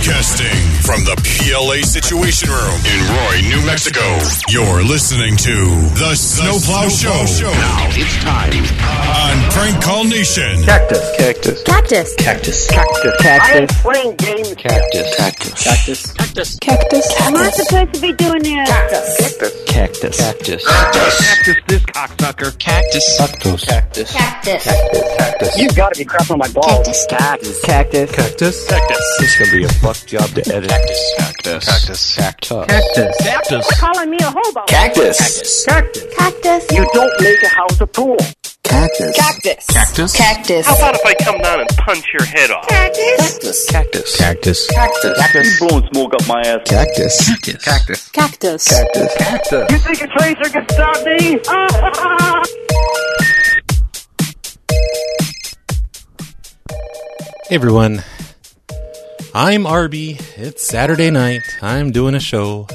Broadcasting from the PLA Situation Room in Roy, New Mexico. You're listening to The Snowplow Show. Now it's time on Prank Call Nation. Cactus. Cactus. Cactus. Cactus. Cactus. Cactus. I am playing games. Cactus. Cactus. Cactus. Cactus. Cactus. I'm not supposed to be doing this. Cactus. Cactus. Cactus. Cactus, this cocksucker. Cactus. Cactus. Cactus. Cactus. Cactus. You've got to be crapping on my balls. Cactus. Cactus. Cactus. Cactus. This is gonna be a fuck job to edit. Cactus. Cactus. Cactus. Cactus. Cactus. Cactus. Calling me a hobo. Cactus. Cactus. Cactus. You don't make a house a pool. Cactus. Cactus. Cactus. Cactus. How about if I come down and punch your head off? Cactus. Cactus. Cactus. Cactus. Cactus. You blowing smoke up my ass. Cactus. Cactus. Cactus. Cactus. Cactus. Cactus. You think a tracer can stop me? Hey everyone, I'm Arby. It's Saturday night. I'm doing a show.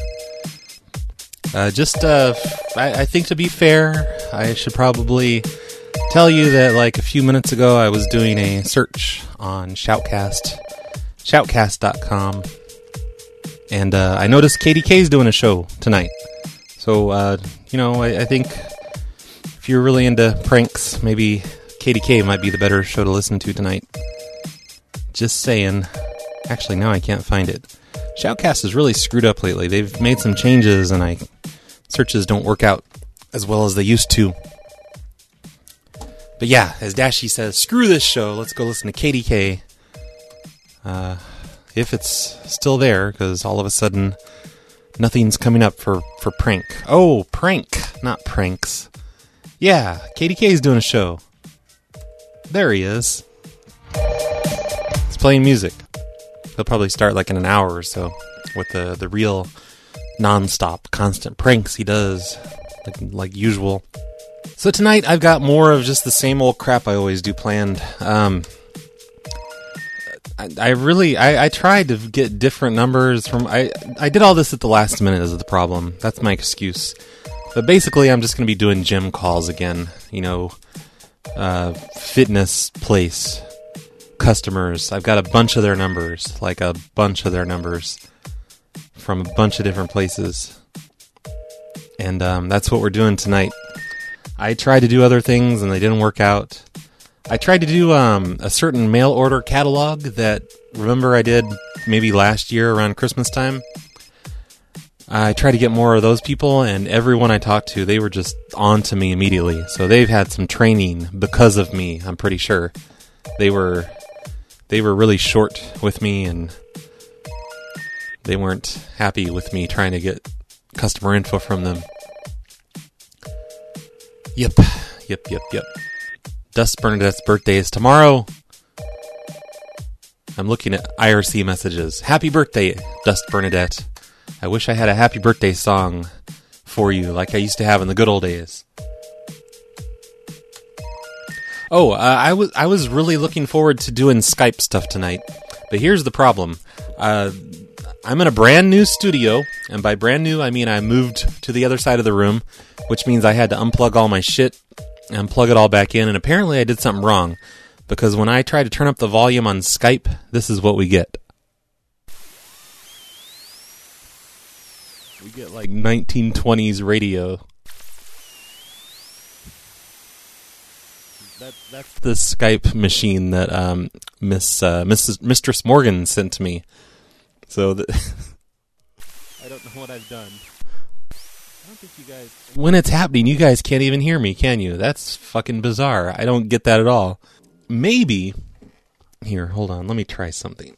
I think to be fair, I should probably tell you that like a few minutes ago I was doing a search on Shoutcast, shoutcast.com, and I noticed KDK's doing a show tonight. So, I think if you're really into pranks, maybe KDK might be the better show to listen to tonight. Just saying. Actually, now I can't find it. Shoutcast is really screwed up lately. They've made some changes, and searches don't work out as well as they used to. But yeah, as Dashi says, screw this show. Let's go listen to KDK. If it's still there, because all of a sudden nothing's coming up for prank. Oh, prank, not pranks. Yeah, KDK's doing a show. There he is. Playing music. He'll probably start like in an hour or so with the real non-stop constant pranks he does like usual. So tonight I've got more of just the same old crap I always do planned. I tried to get different numbers from I did all this at the last minute is the problem. That's my excuse. But basically I'm just going to be doing gym calls again, fitness place customers. I've got a bunch of their numbers, from a bunch of different places, and that's what we're doing tonight. I tried to do other things and they didn't work out. I tried to do a certain mail order catalog that, remember, I did maybe last year around Christmas time. I tried to get more of those people, and everyone I talked to, they were just on to me immediately. So they've had some training because of me, I'm pretty sure. They were really short with me, and they weren't happy with me trying to get customer info from them. Yep. Dust Bernadette's birthday is tomorrow. I'm looking at IRC messages. Happy birthday, Dust Bernadette. I wish I had a happy birthday song for you like I used to have in the good old days. Oh, I was really looking forward to doing Skype stuff tonight, but here's the problem. I'm in a brand new studio, and by brand new, I mean I moved to the other side of the room, which means I had to unplug all my shit and plug it all back in, and apparently I did something wrong, because when I try to turn up the volume on Skype, this is what we get. We get like 1920s radio. That's the Skype machine that Mistress Morgan sent to me. So I don't know what I've done. I don't think you guys. When it's happening, you guys can't even hear me, can you? That's fucking bizarre. I don't get that at all. Maybe. Here, hold on. Let me try something.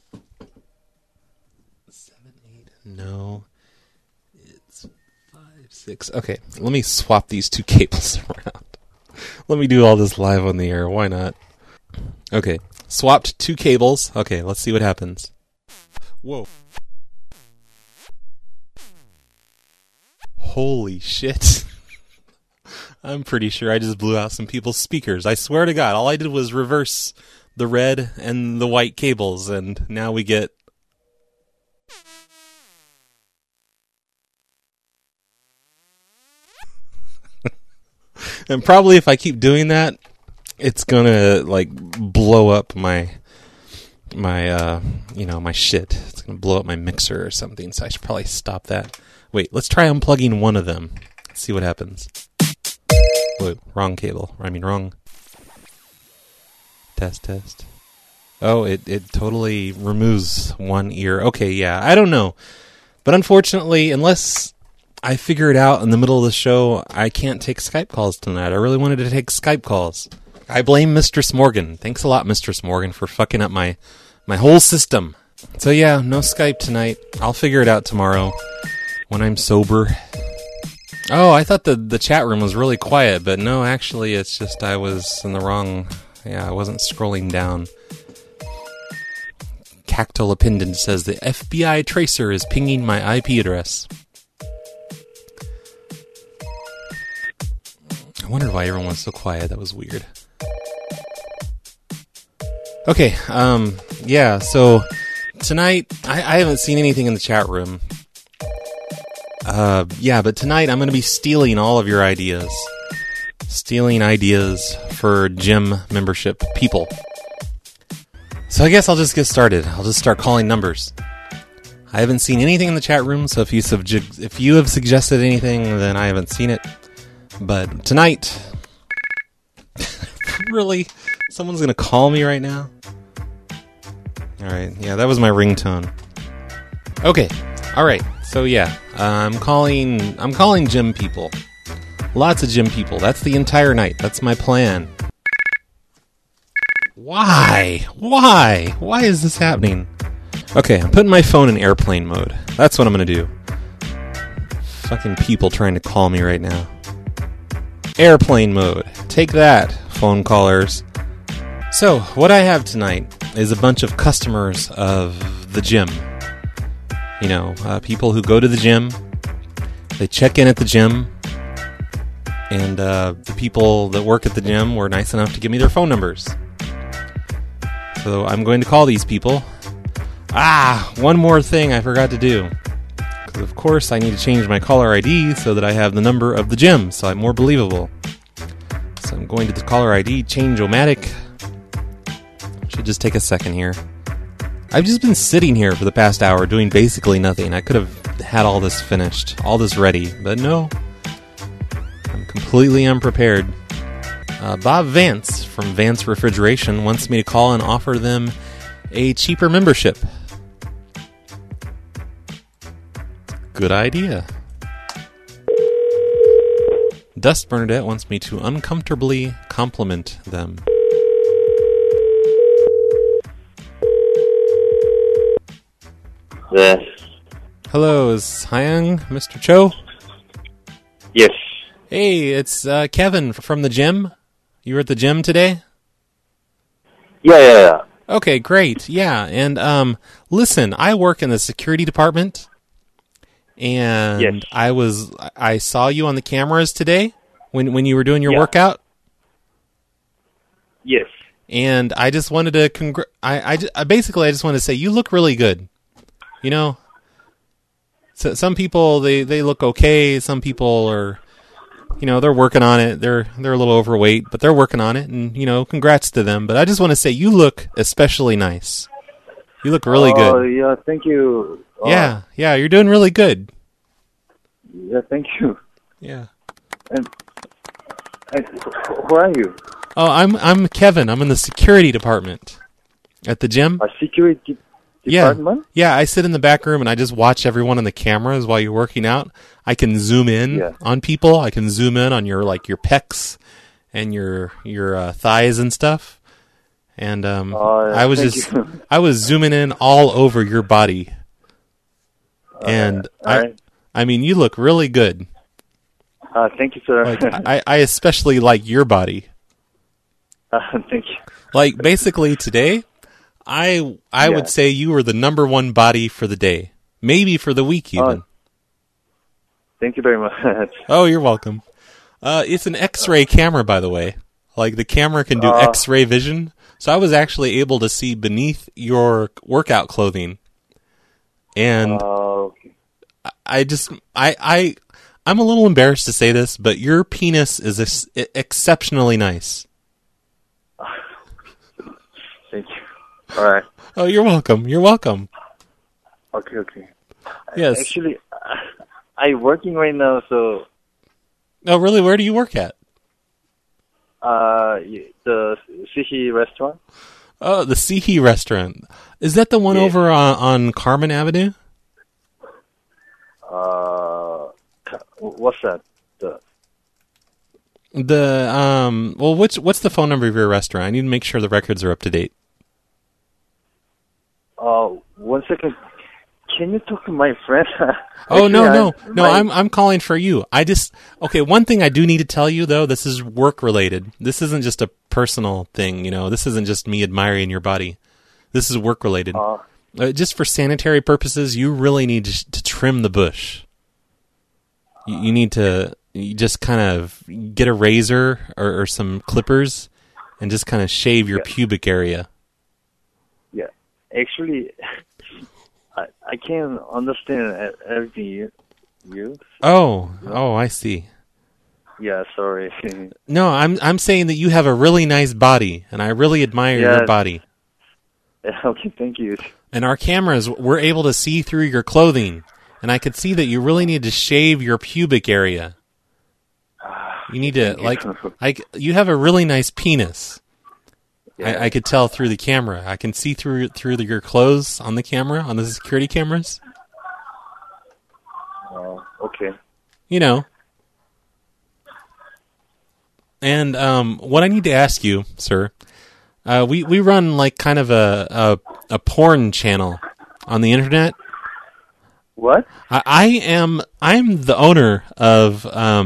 7, 8. No. It's 5, 6. Okay, let me swap these two cables around. Let me do all this live on the air. Why not? Okay. Swapped two cables. Okay, let's see what happens. Whoa. Holy shit. I'm pretty sure I just blew out some people's speakers. I swear to God, all I did was reverse the red and the white cables, and now we get... And probably if I keep doing that, it's gonna, like, blow up my my shit. It's going to blow up my mixer or something, so I should probably stop that. Wait, let's try unplugging one of them. Let's see what happens. Wait, wrong cable. Wrong. Test. Oh, it totally removes one ear. Okay, yeah, I don't know. But unfortunately, unless I figure it out in the middle of the show, I can't take Skype calls tonight. I really wanted to take Skype calls. I blame Mistress Morgan. Thanks a lot, Mistress Morgan, for fucking up my whole system. So yeah, no Skype tonight. I'll figure it out tomorrow when I'm sober. Oh, I thought the chat room was really quiet, but no, actually, it's just I was in the wrong... Yeah, I wasn't scrolling down. Cactal Appendage says the FBI tracer is pinging my IP address. I wondered why everyone was so quiet. That was weird. Okay, yeah, so tonight, I haven't seen anything in the chat room. Yeah, but tonight I'm going to be stealing all of your ideas. Stealing ideas for gym membership people. So I guess I'll just get started. I'll just start calling numbers. I haven't seen anything in the chat room, so if you have suggested anything, then I haven't seen it. But tonight... Really? Someone's going to call me right now? Alright, yeah, that was my ringtone. Okay, alright, so yeah, I'm calling gym people. Lots of gym people. That's the entire night. That's my plan. Why? Why is this happening? Okay, I'm putting my phone in airplane mode. That's what I'm going to do. Fucking people trying to call me right now. Airplane mode. Take that, phone callers. So, what I have tonight is a bunch of customers of the gym. You know, people who go to the gym. They check in at the gym. And the people that work at the gym were nice enough to give me their phone numbers. So I'm going to call these people. One more thing I forgot to do. Because of course I need to change my caller ID so that I have the number of the gym, so I'm more believable. So I'm going to the caller ID, change-o-matic. Should just take a second here. I've just been sitting here for the past hour doing basically nothing. I could have had all this finished, all this ready, but no. I'm completely unprepared. Bob Vance from Vance Refrigeration wants me to call and offer them a cheaper membership. Good idea. Dust Bernadette wants me to uncomfortably compliment them. Yes. Hello, is Hyung Mr. Cho? Yes. Hey, it's Kevin from the gym. You were at the gym today? Yeah. Okay, great. Yeah, and listen, I work in the security department, and yes. I saw you on the cameras today when you were doing your workout. Yes. And I just wanted to I just wanted to say you look really good. You know, so some people they look okay. Some people are, you know, they're working on it. They're a little overweight, but they're working on it, and you know, congrats to them. But I just want to say you look especially nice. You look really good. Oh yeah, thank you. Yeah, you're doing really good. Yeah, thank you. Yeah. And who are you? Oh, I'm Kevin. I'm in the security department at the gym. A security department? Yeah, I sit in the back room and I just watch everyone on the cameras while you're working out. I can zoom in on people. I can zoom in on your pecs and your thighs and stuff. And I was zooming in all over your body. And I mean, you look really good. Thank you, sir. Like, I especially like your body. Thank you. Like, basically today, I would say you were the number one body for the day. Maybe for the week, even. Thank you very much. Oh, you're welcome. It's an X-ray camera, by the way. Like, the camera can do X-ray vision. So I was actually able to see beneath your workout clothing. And I'm a little embarrassed to say this, but your penis is exceptionally nice. Thank you. All right. Oh, you're welcome. You're welcome. Okay. Yes. Actually, I working right now, so Oh, really? Where do you work at? the sushi restaurant. Oh, the Sihi restaurant. Is that the one Yeah. over on Carmen Avenue? What's that? Well, what's the phone number of your restaurant? I need to make sure the records are up to date. 1 second. Can you talk to my friend? Oh, Actually, no. my- I'm calling for you. Okay, one thing I do need to tell you, though, this is work related. This isn't just a personal thing, This isn't just me admiring your body. This is work related. Just for sanitary purposes, you really need to trim the bush. You need to just kind of get a razor or some clippers and just kind of shave your pubic area. Yeah, actually, I can't understand everything you. Oh, I see. Yeah, sorry. No, I'm saying that you have a really nice body, and I really admire your Yes. body. Okay, thank you. And our cameras were able to see through your clothing, and I could see that you really need to shave your pubic area. You need to you have a really nice penis. I could tell through the camera. I can see through your clothes on the camera, on the security cameras. Okay. And what I need to ask you, sir, we run like kind of a porn channel on the internet. What? I'm the owner of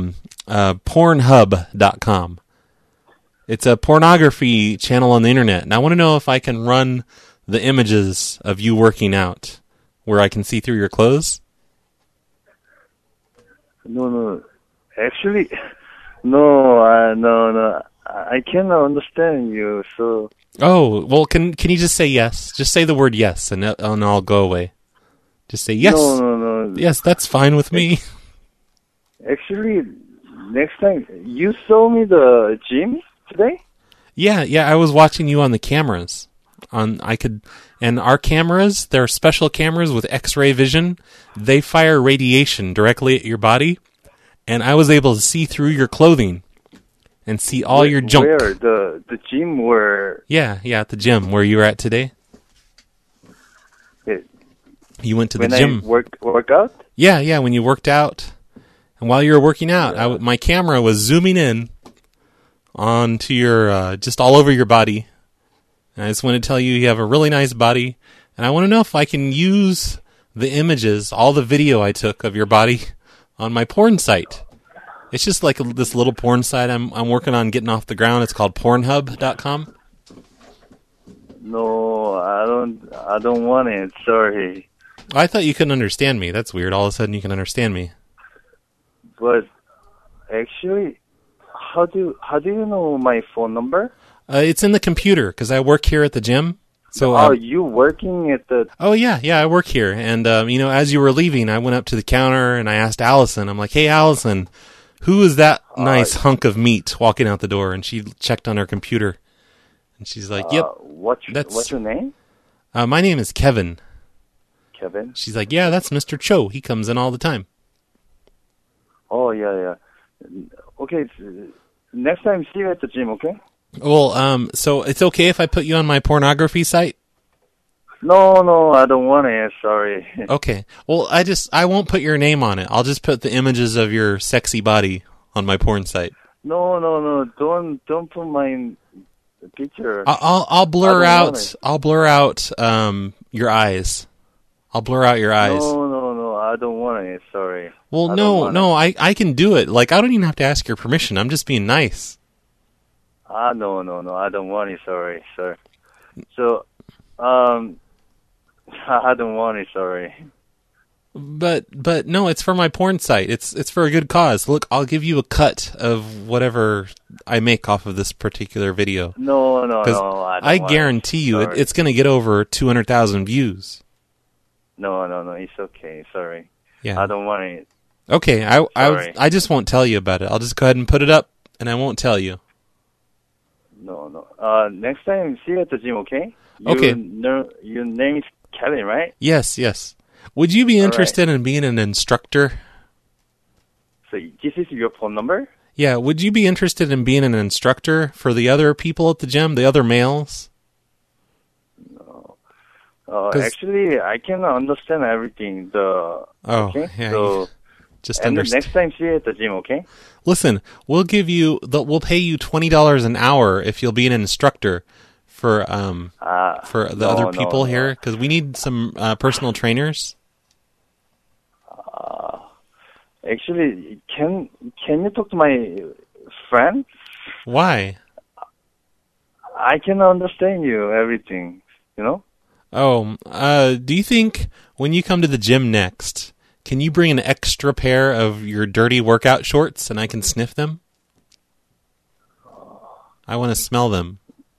Pornhub.com. It's a pornography channel on the internet, and I want to know if I can run the images of you working out where I can see through your clothes. No. Actually, no. I cannot understand you. So. Oh, well, can you just say yes? Just say the word yes, and I'll go away. Just say yes. No. Yes, that's fine with me. Actually, next time you saw me the gym today. Yeah, I was watching you on the cameras. And our cameras, they're special cameras with X-ray vision. They fire radiation directly at your body, and I was able to see through your clothing and see all your junk. Where the gym where? Yeah, at the gym where you were at today. You went to the gym. I work out? Yeah, when you worked out. And while you were working out, my camera was zooming in onto your, just all over your body. And I just want to tell you have a really nice body. And I want to know if I can use the images, all the video I took of your body on my porn site. It's just like this little porn site I'm working on getting off the ground. It's called Pornhub.com. No, I don't want it. Sorry. I thought you couldn't understand me. That's weird. All of a sudden you can understand me. But actually, how do you know my phone number? It's in the computer because I work here at the gym. So, you working at the? Oh yeah, I work here. And as you were leaving, I went up to the counter and I asked Allison. I'm like, "Hey, Allison, who is that nice hunk of meat walking out the door?" And she checked on her computer, and she's like, "Yep." What's your name? My name is Kevin. Kevin. She's like, "Yeah, that's Mr. Cho. He comes in all the time." Oh yeah. Okay, next time see you at the gym. Okay. Well, so it's okay if I put you on my pornography site? No, I don't want it. Sorry. Okay. Well, I won't put your name on it. I'll just put the images of your sexy body on my porn site. No. Don't put my picture. I'll blur out. I'll blur out your eyes. I'll blur out your eyes. No, I don't want it. Sorry. Well, no, I can do it. Like, I don't even have to ask your permission. I'm just being nice. No, I don't want it. Sorry, sir. So, I don't want it. Sorry. But no, it's for my porn site. It's for a good cause. Look, I'll give you a cut of whatever I make off of this particular video. No, I don't I want guarantee you, Sorry. it's going to get over 200,000 views. No, it's okay. Sorry. Yeah. I don't want it. Okay, Sorry. I just won't tell you about it. I'll just go ahead and put it up, and I won't tell you. No. Next time, see you at the gym, okay? Okay. Your name is Kevin, right? Yes, yes. Would you be All interested in being an instructor? So this is your phone number? Yeah, would you be interested in being an instructor for the other people at the gym, the other males? Actually, I can understand everything. Okay? Yeah. So, Just and the understand. next time, see you at the gym, okay? Listen, we'll pay you $20 an hour if you'll be an instructor for the other people here, because we need some personal trainers. Actually, can you talk to my friend? Why? I can understand you everything, you know? Do you think when you come to the gym next, can you bring an extra pair of your dirty workout shorts and I can sniff them? I want to smell them.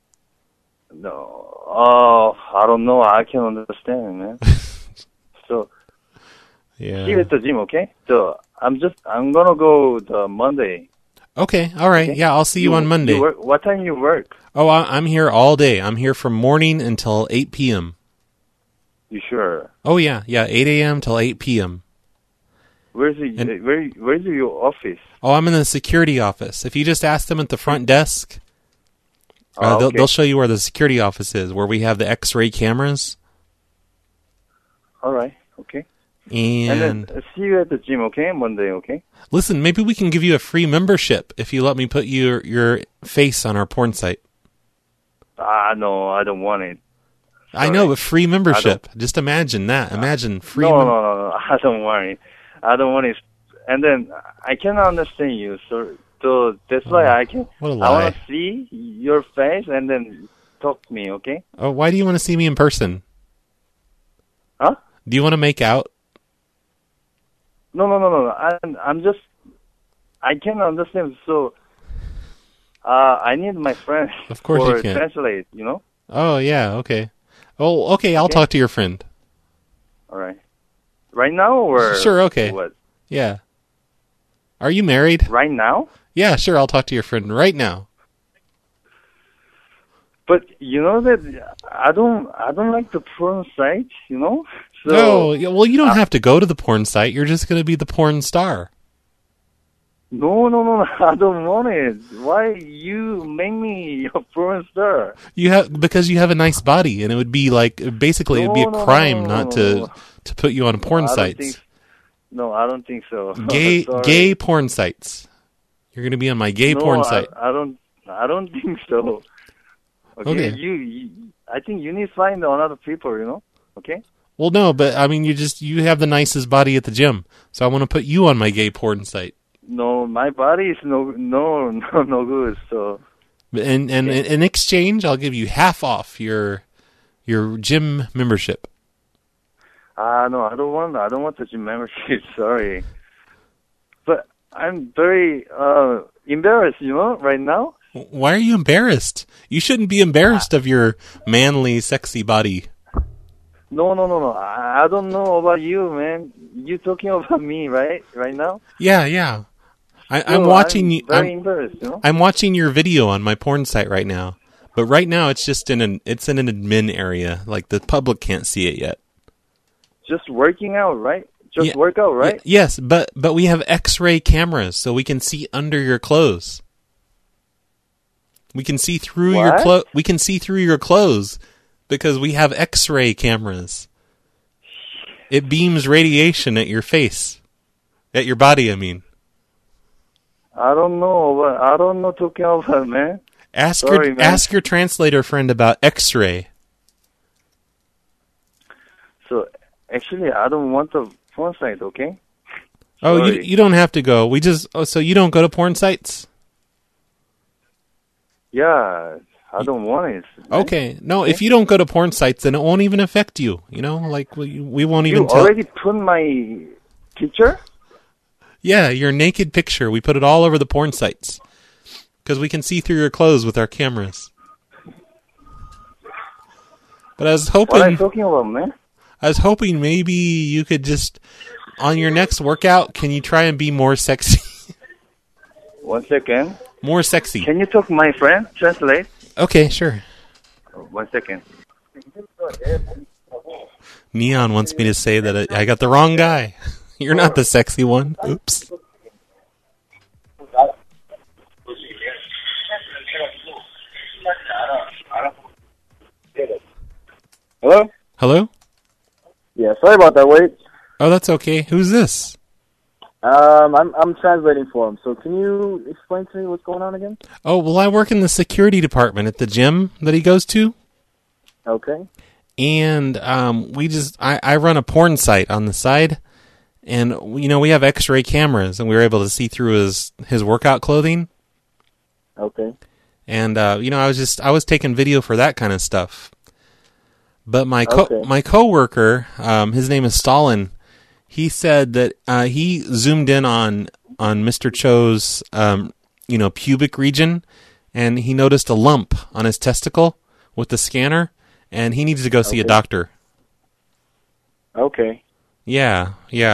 No. I don't know. I can understand, man. So, Yeah. see you at the gym, okay? So, I'm gonna go the Monday. Okay, all right. Okay. Yeah, I'll see you on Monday. What time you work? Oh, I'm here all day. I'm here from morning until 8 p.m. You sure? Oh, yeah, 8 a.m. till 8 p.m. Where's your office? Oh, I'm in the security office. If you just ask them at the front desk, Okay. they'll show you where the security office is, where we have the X-ray cameras. All right, okay. And then see you at the gym, okay? Monday, okay? listen, maybe we can give you a free membership if you let me put your face on our porn site. No, I don't want it. I know, but free membership. Just imagine that. Imagine free. No, I don't want it. I don't want it. And then I cannot understand you, so that's why I can. What a I lie. want to see your face and then talk to me, okay? Oh, why do you want to see me in person? Huh? Do you want to make out? No. I'm just. I can't understand. So, I need my friend. Of course for you can. translate. You know. Oh, yeah, okay. Oh, okay, I'll talk to your friend. All right. Right now or Sure, okay. What? Yeah. Are you married? Right now? Yeah, sure, I'll talk to your friend right now. But you know that I don't like the porn site. You know. So, No, yeah, well, you don't have to go to the porn site. You're just going to be the porn star. No, I don't want it. Why you make me a porn star? Because you have a nice body, and it would be basically it'd be a crime not to put you on porn sites. I don't think so. Gay Sorry. gay porn sites. You're going to be on my gay porn site. I don't think so. Okay. I think you need to find another people. You know. Okay. Well, no, but I mean, you have the nicest body at the gym, so I want to put you on my gay porn site. No, my body is no good. So. And in exchange, I'll give you half off your gym membership. No, I don't want the gym membership. Sorry, but I'm very embarrassed. You know, right now. Why are you embarrassed? You shouldn't be embarrassed of your manly, sexy body. No. I don't know about you, man. You talking about me, right? Right now? Yeah. I'm watching you. Very embarrassed, you know. I'm watching your video on my porn site right now, but right now it's just in an admin area, like the public can't see it yet. Just working out, right? Work out, right? Yes, but we have X-ray cameras, so we can see under your clothes. We can see through your clothes. We can see through your clothes because we have X-ray cameras. It beams radiation at your face, at your body. I mean. I don't know talking about, man. Ask your translator friend about X-ray. So actually, I don't want the porn site. Okay. Oh, Sorry. you don't have to go. So you don't go to porn sites? Yeah, I don't want it. Man. Okay. No, if you don't go to porn sites, then it won't even affect you. You know, like we won't even tell. You already put my picture? Yeah, your naked picture. We put it all over the porn sites because we can see through your clothes with our cameras. But I was hoping. What are you talking about, man? I was hoping maybe you could just, on your next workout, can you try and be more sexy? 1 second. More sexy. Can you talk, my friend? Translate. Okay, sure. 1 second. Neon wants me to say that I got the wrong guy. You're not the sexy one. Oops. Hello? Hello? Yeah, sorry about that, wait. Oh, that's okay. Who's this? I'm translating for him, so can you explain to me what's going on again? Oh, well, I work in the security department at the gym that he goes to. Okay. And I run a porn site on the side. And, you know, we have x-ray cameras, and we were able to see through his workout clothing. Okay. And, you know, I was taking video for that kind of stuff. But my coworker, his name is Stalin, he said that he zoomed in on Mr. Cho's, you know, pubic region, and he noticed a lump on his testicle with the scanner, and he needs to go see a doctor. Okay. Yeah.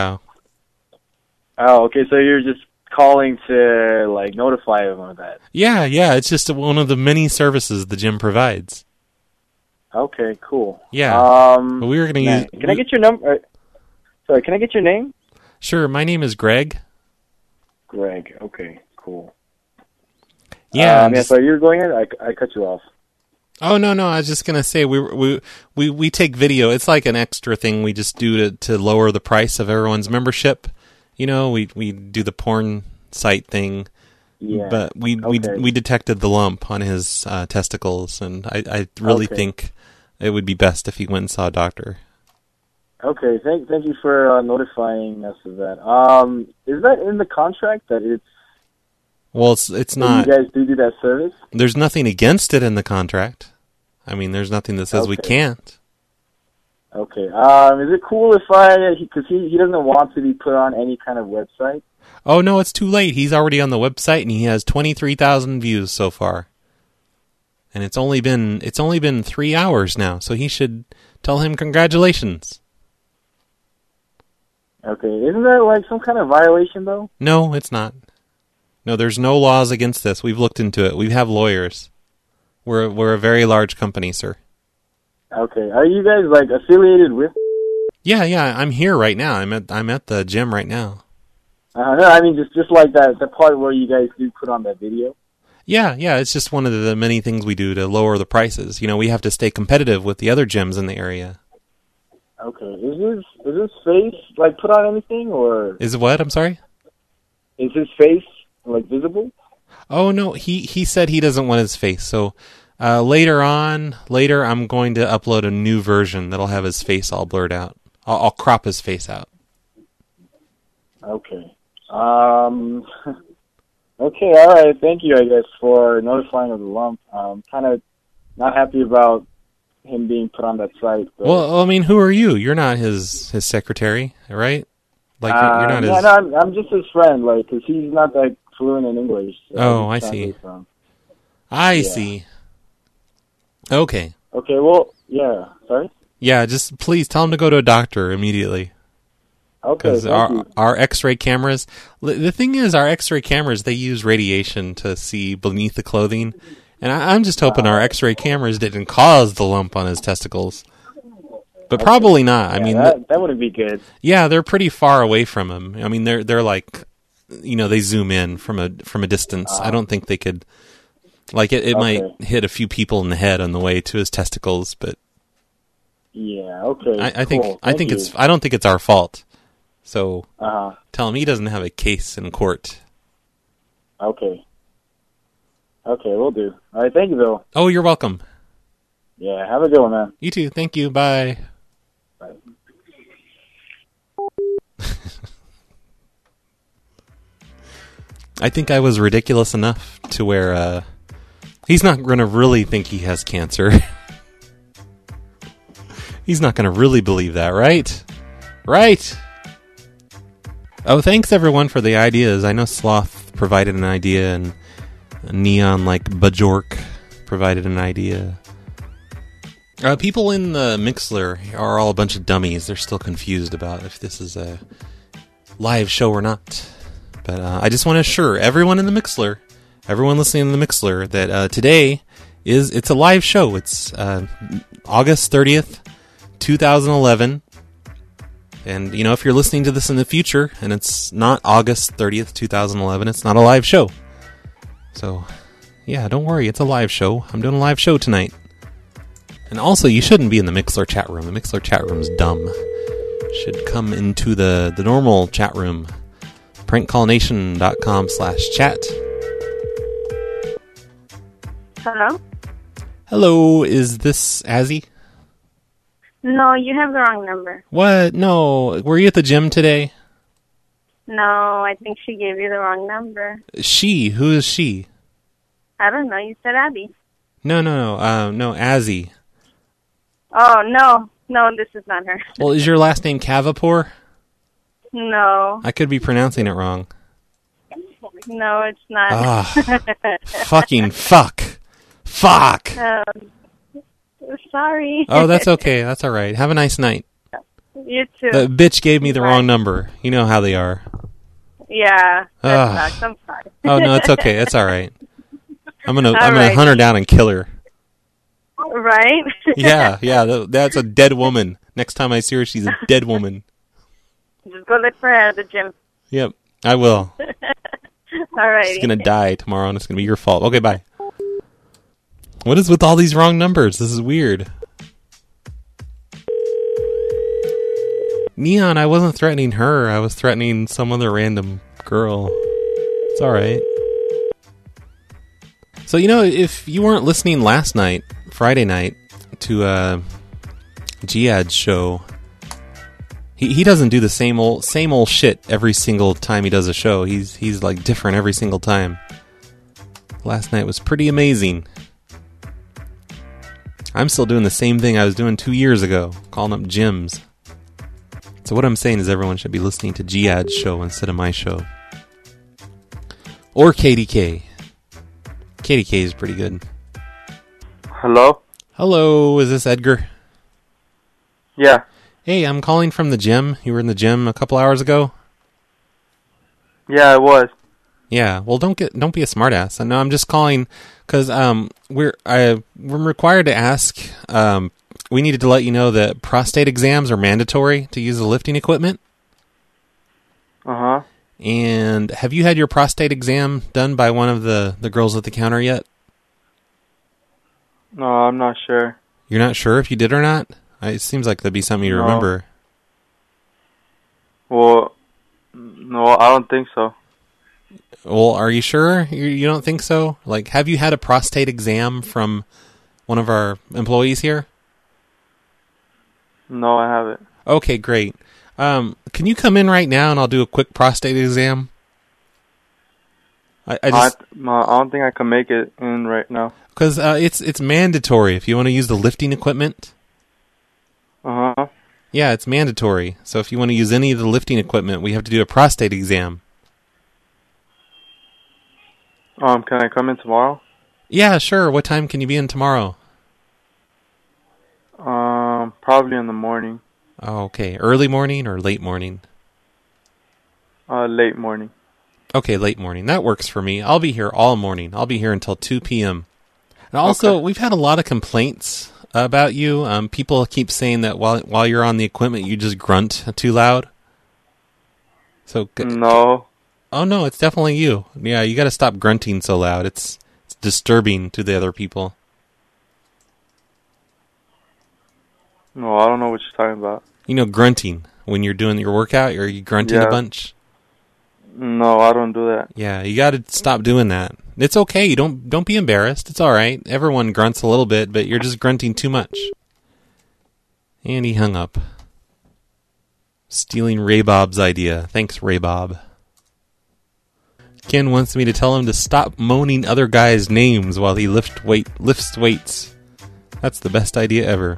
Oh, okay, so you're just calling to, like, notify him of that? Yeah, it's just one of the many services the gym provides. Okay, cool. Yeah. But we were going to use... Can I get your number? Sorry, can I get your name? Sure, my name is Greg. Greg, okay, cool. Yeah. So you're going in? I cut you off. Oh, no, I was just going to say we take video. It's like an extra thing we just do to lower the price of everyone's membership. You know, we do the porn site thing. Yeah. But we detected the lump on his testicles, and I really think it would be best if he went and saw a doctor. Okay, thank you for notifying us of that. Is that in the contract that it's... Well, it's not. You guys do that service? There's nothing against it in the contract. I mean, there's nothing that says we can't. Okay. Is it cool if because he doesn't want to be put on any kind of website? Oh, no, it's too late. He's already on the website, and he has 23,000 views so far. And it's only been 3 hours now, so he should tell him congratulations. Okay. Isn't that like some kind of violation, though? No, it's not. No, there's no laws against this. We've looked into it. We have lawyers. We're a very large company, sir. Okay. Are you guys like affiliated with? Yeah. I'm here right now. I'm at the gym right now. No, I mean just like that, the part where you guys do put on that video. Yeah. It's just one of the many things we do to lower the prices. You know, we have to stay competitive with the other gyms in the area. Okay. Is his face like put on anything, or is what? I'm sorry. Is his face like visible? Oh no, he said he doesn't want his face. So later I'm going to upload a new version that'll have his face all blurred out. I'll crop his face out. Okay. Okay, all right. Thank you, I guess, for notifying of the lump. Kind of not happy about him being put on that site. But... Well, I mean, who are you? You're not his secretary, right? Like you're not his. No, I'm just his friend. Like, because he's not that fluent in English. So oh, I see. I see. Okay. Okay. Well, yeah. Sorry. Yeah, just please tell him to go to a doctor immediately. Okay. Because our X-ray cameras, the thing is, our X-ray cameras, they use radiation to see beneath the clothing, and I'm just hoping our X-ray cameras didn't cause the lump on his testicles. But probably not. Yeah, I mean, that wouldn't be good. Yeah, they're pretty far away from him. I mean, they're like, you know, they zoom in from a distance. I don't think they could. Like it might hit a few people in the head on the way to his testicles, but yeah, okay. I think it's. I don't think it's our fault. So tell him he doesn't have a case in court. Okay. Okay, we'll do. All right, thank you, Bill. Oh, you're welcome. Yeah, have a good one, man. You too. Thank you. Bye. Bye. I think I was ridiculous enough to where he's not going to really think he has cancer. He's not going to really believe that, right? Right? Oh, thanks everyone for the ideas. I know Sloth provided an idea, and Neon like Bajork provided an idea. People in the Mixler are all a bunch of dummies. They're still confused about if this is a live show or not. But I just want to assure everyone in the Mixler, everyone listening in the Mixler, that today it's a live show. It's August 30th, 2011. And, you know, if you're listening to this in the future, and it's not August 30th, 2011, it's not a live show. So, yeah, don't worry, it's a live show. I'm doing a live show tonight. And also, you shouldn't be in the Mixlr chat room. The Mixlr chat room's dumb. You should come into the normal chat room. prankcallnation.com/chat. Hello? Hello, is this Azzy? No, you have the wrong number. What? No. Were you at the gym today? No, I think she gave you the wrong number. She? Who is she? I don't know. You said Abby. No, Azzy. Oh, no. No, this is not her. Well, is your last name Kavapour? No. I could be pronouncing it wrong. No, it's not. Ah, fucking fuck. Fuck! Sorry. Oh, that's okay. That's all right. Have a nice night. You too. The bitch gave me the wrong number. You know how they are. Yeah, that sucks. I'm sorry. Oh, no, it's okay. It's all right. I'm gonna right. hunt her down and kill her. Right? Yeah, that's a dead woman. Next time I see her, she's a dead woman. Just go look for her at the gym. Yep, I will. All right. She's gonna die tomorrow, and it's gonna be your fault. Okay, bye. What is with all these wrong numbers? This is weird. Neon, I wasn't threatening her. I was threatening some other random girl. It's alright. So, you know, if you weren't listening last night, Friday night, to Jihad's show, he doesn't do the same old shit every single time he does a show. He's like different every single time. Last night was pretty amazing. I'm still doing the same thing I was doing 2 years ago, calling up gyms. So what I'm saying is everyone should be listening to Jihad's show instead of my show. Or KDK. KDK is pretty good. Hello? Hello, is this Edgar? Yeah. Hey, I'm calling from the gym. You were in the gym a couple hours ago? Yeah, I was. Yeah, well, don't be a smartass. I know I'm just calling because we're required to ask. We needed to let you know that prostate exams are mandatory to use the lifting equipment. Uh-huh. And have you had your prostate exam done by one of the girls at the counter yet? No, I'm not sure. You're not sure if you did or not? It seems like that'd be something you remember. Well, no, I don't think so. Well, are you sure? You don't think so? Like, have you had a prostate exam from one of our employees here? No, I haven't. Okay, great. Can you come in right now and I'll do a quick prostate exam? I don't think I can make it in right now. Because it's mandatory if you want to use the lifting equipment. Uh-huh. Yeah, it's mandatory. So if you want to use any of the lifting equipment, we have to do a prostate exam. Can I come in tomorrow? Yeah, sure. What time can you be in tomorrow? Probably in the morning. Oh, okay. Early morning or late morning? Late morning. Okay, late morning. That works for me. I'll be here all morning. I'll be here until 2 p.m. And also, We've had a lot of complaints about you. People keep saying that while you're on the equipment, you just grunt too loud. So no. Oh no, it's definitely you. Yeah, you got to stop grunting so loud. It's disturbing to the other people. No, I don't know what you're talking about. You know, grunting when you're doing your workout, are you grunting a bunch? No, I don't do that. Yeah, you got to stop doing that. It's okay. You don't be embarrassed. It's all right. Everyone grunts a little bit, but you're just grunting too much. And he hung up. Stealing Ray Bob's idea. Thanks, Ray Bob. Ken wants me to tell him to stop moaning other guys' names while he lifts weights. That's the best idea ever.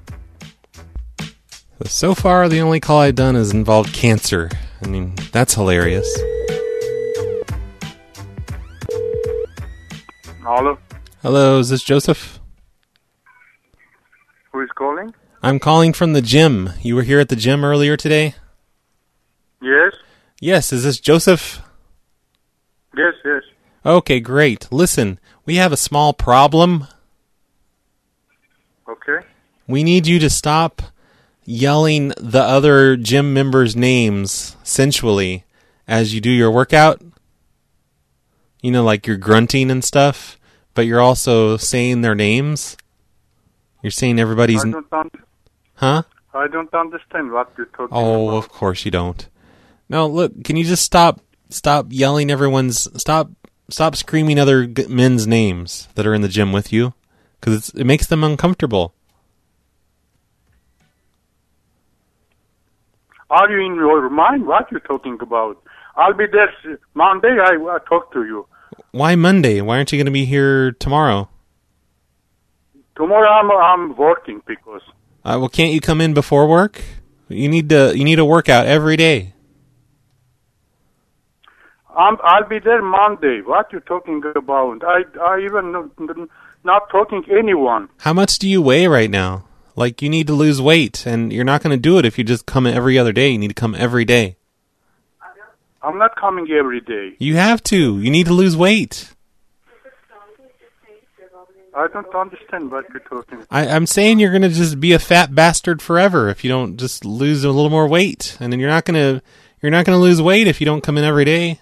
So far, the only call I've done has involved cancer. I mean, that's hilarious. Hello? Hello, is this Joseph? Who is calling? I'm calling from the gym. You were here at the gym earlier today? Yes? Yes, is this Joseph? Yes. Okay, great. Listen, we have a small problem. Okay. We need you to stop yelling the other gym members' names sensually as you do your workout. You know, like you're grunting and stuff, but you're also saying their names. You're saying everybody's... Huh? I don't understand what you're talking about. Oh, of course you don't. No, look, can you just stop yelling everyone's... Stop screaming other men's names that are in the gym with you, because it makes them uncomfortable. Are you in your mind? What you talking about? I'll be there Monday. I talk to you. Why Monday? Why aren't you going to be here tomorrow? Tomorrow I'm working because. Well, can't you come in before work? You need to work out every day. I'll be there Monday. What you talking about? I even not talking anyone. How much do you weigh right now? Like, you need to lose weight, and you're not going to do it if you just come every other day. You need to come every day. I'm not coming every day. You have to. You need to lose weight. I don't understand what you're talking about. I'm saying you're going to just be a fat bastard forever if you don't just lose a little more weight. And then you're not going to lose weight if you don't come in every day.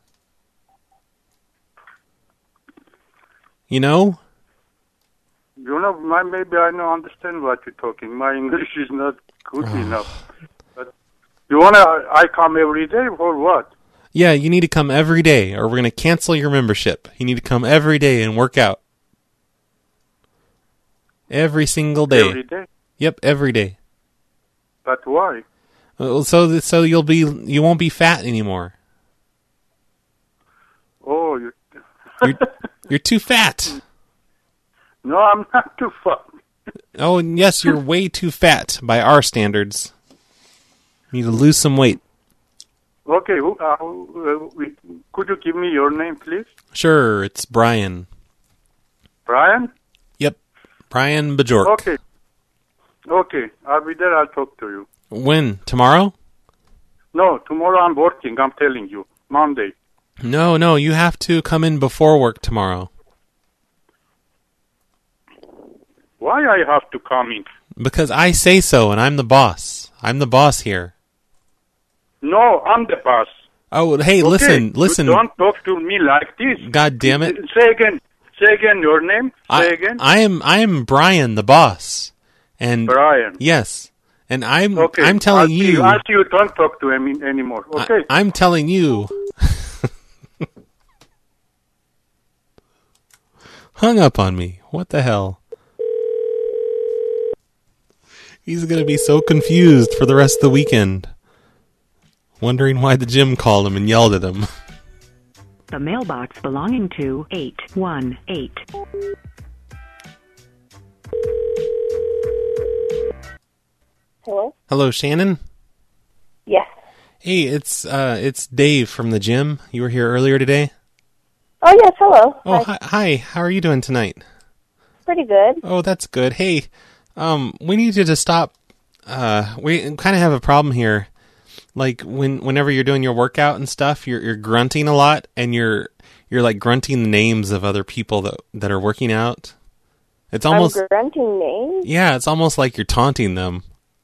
You know? You know, maybe I don't understand what you're talking. My English is not good enough. But you I come every day or what? Yeah, you need to come every day, or we're going to cancel your membership. You need to come every day and work out. Every single day. Every day? Yep, every day. But why? So you won't be fat anymore. Oh, you're too fat. No, I'm not too fat. Oh, yes, you're way too fat by our standards. You need to lose some weight. Okay, could you give me your name, please? Sure, it's Brian. Brian? Yep, Brian Bajork. Okay, I'll be there, I'll talk to you. When? Tomorrow? No, tomorrow I'm working, I'm telling you. Monday. No, you have to come in before work tomorrow. Why I have to come in? Because I say so, and I'm the boss. I'm the boss here. No, I'm the boss. Oh, hey, okay. listen. You don't talk to me like this. God damn it. Say again your name. Say again. I am Brian, the boss. And Brian. Yes. And I'm telling I'll you. You don't talk to him anymore. Okay. I'm telling you. Hung up on me. What the hell? He's going to be so confused for the rest of the weekend. Wondering why the gym called him and yelled at him. The mailbox belonging to 818. Hello? Hello, Shannon? Yes. Hey, it's Dave from the gym. You were here earlier today? Oh, yes, hello. Oh, hi. How are you doing tonight? Pretty good. Oh, that's good. Hey, we need you to stop. We kind of have a problem here. Like whenever you're doing your workout and stuff, you're grunting a lot, and you're like grunting the names of other people that are working out. It's almost I'm grunting names? Yeah, it's almost like you're taunting them.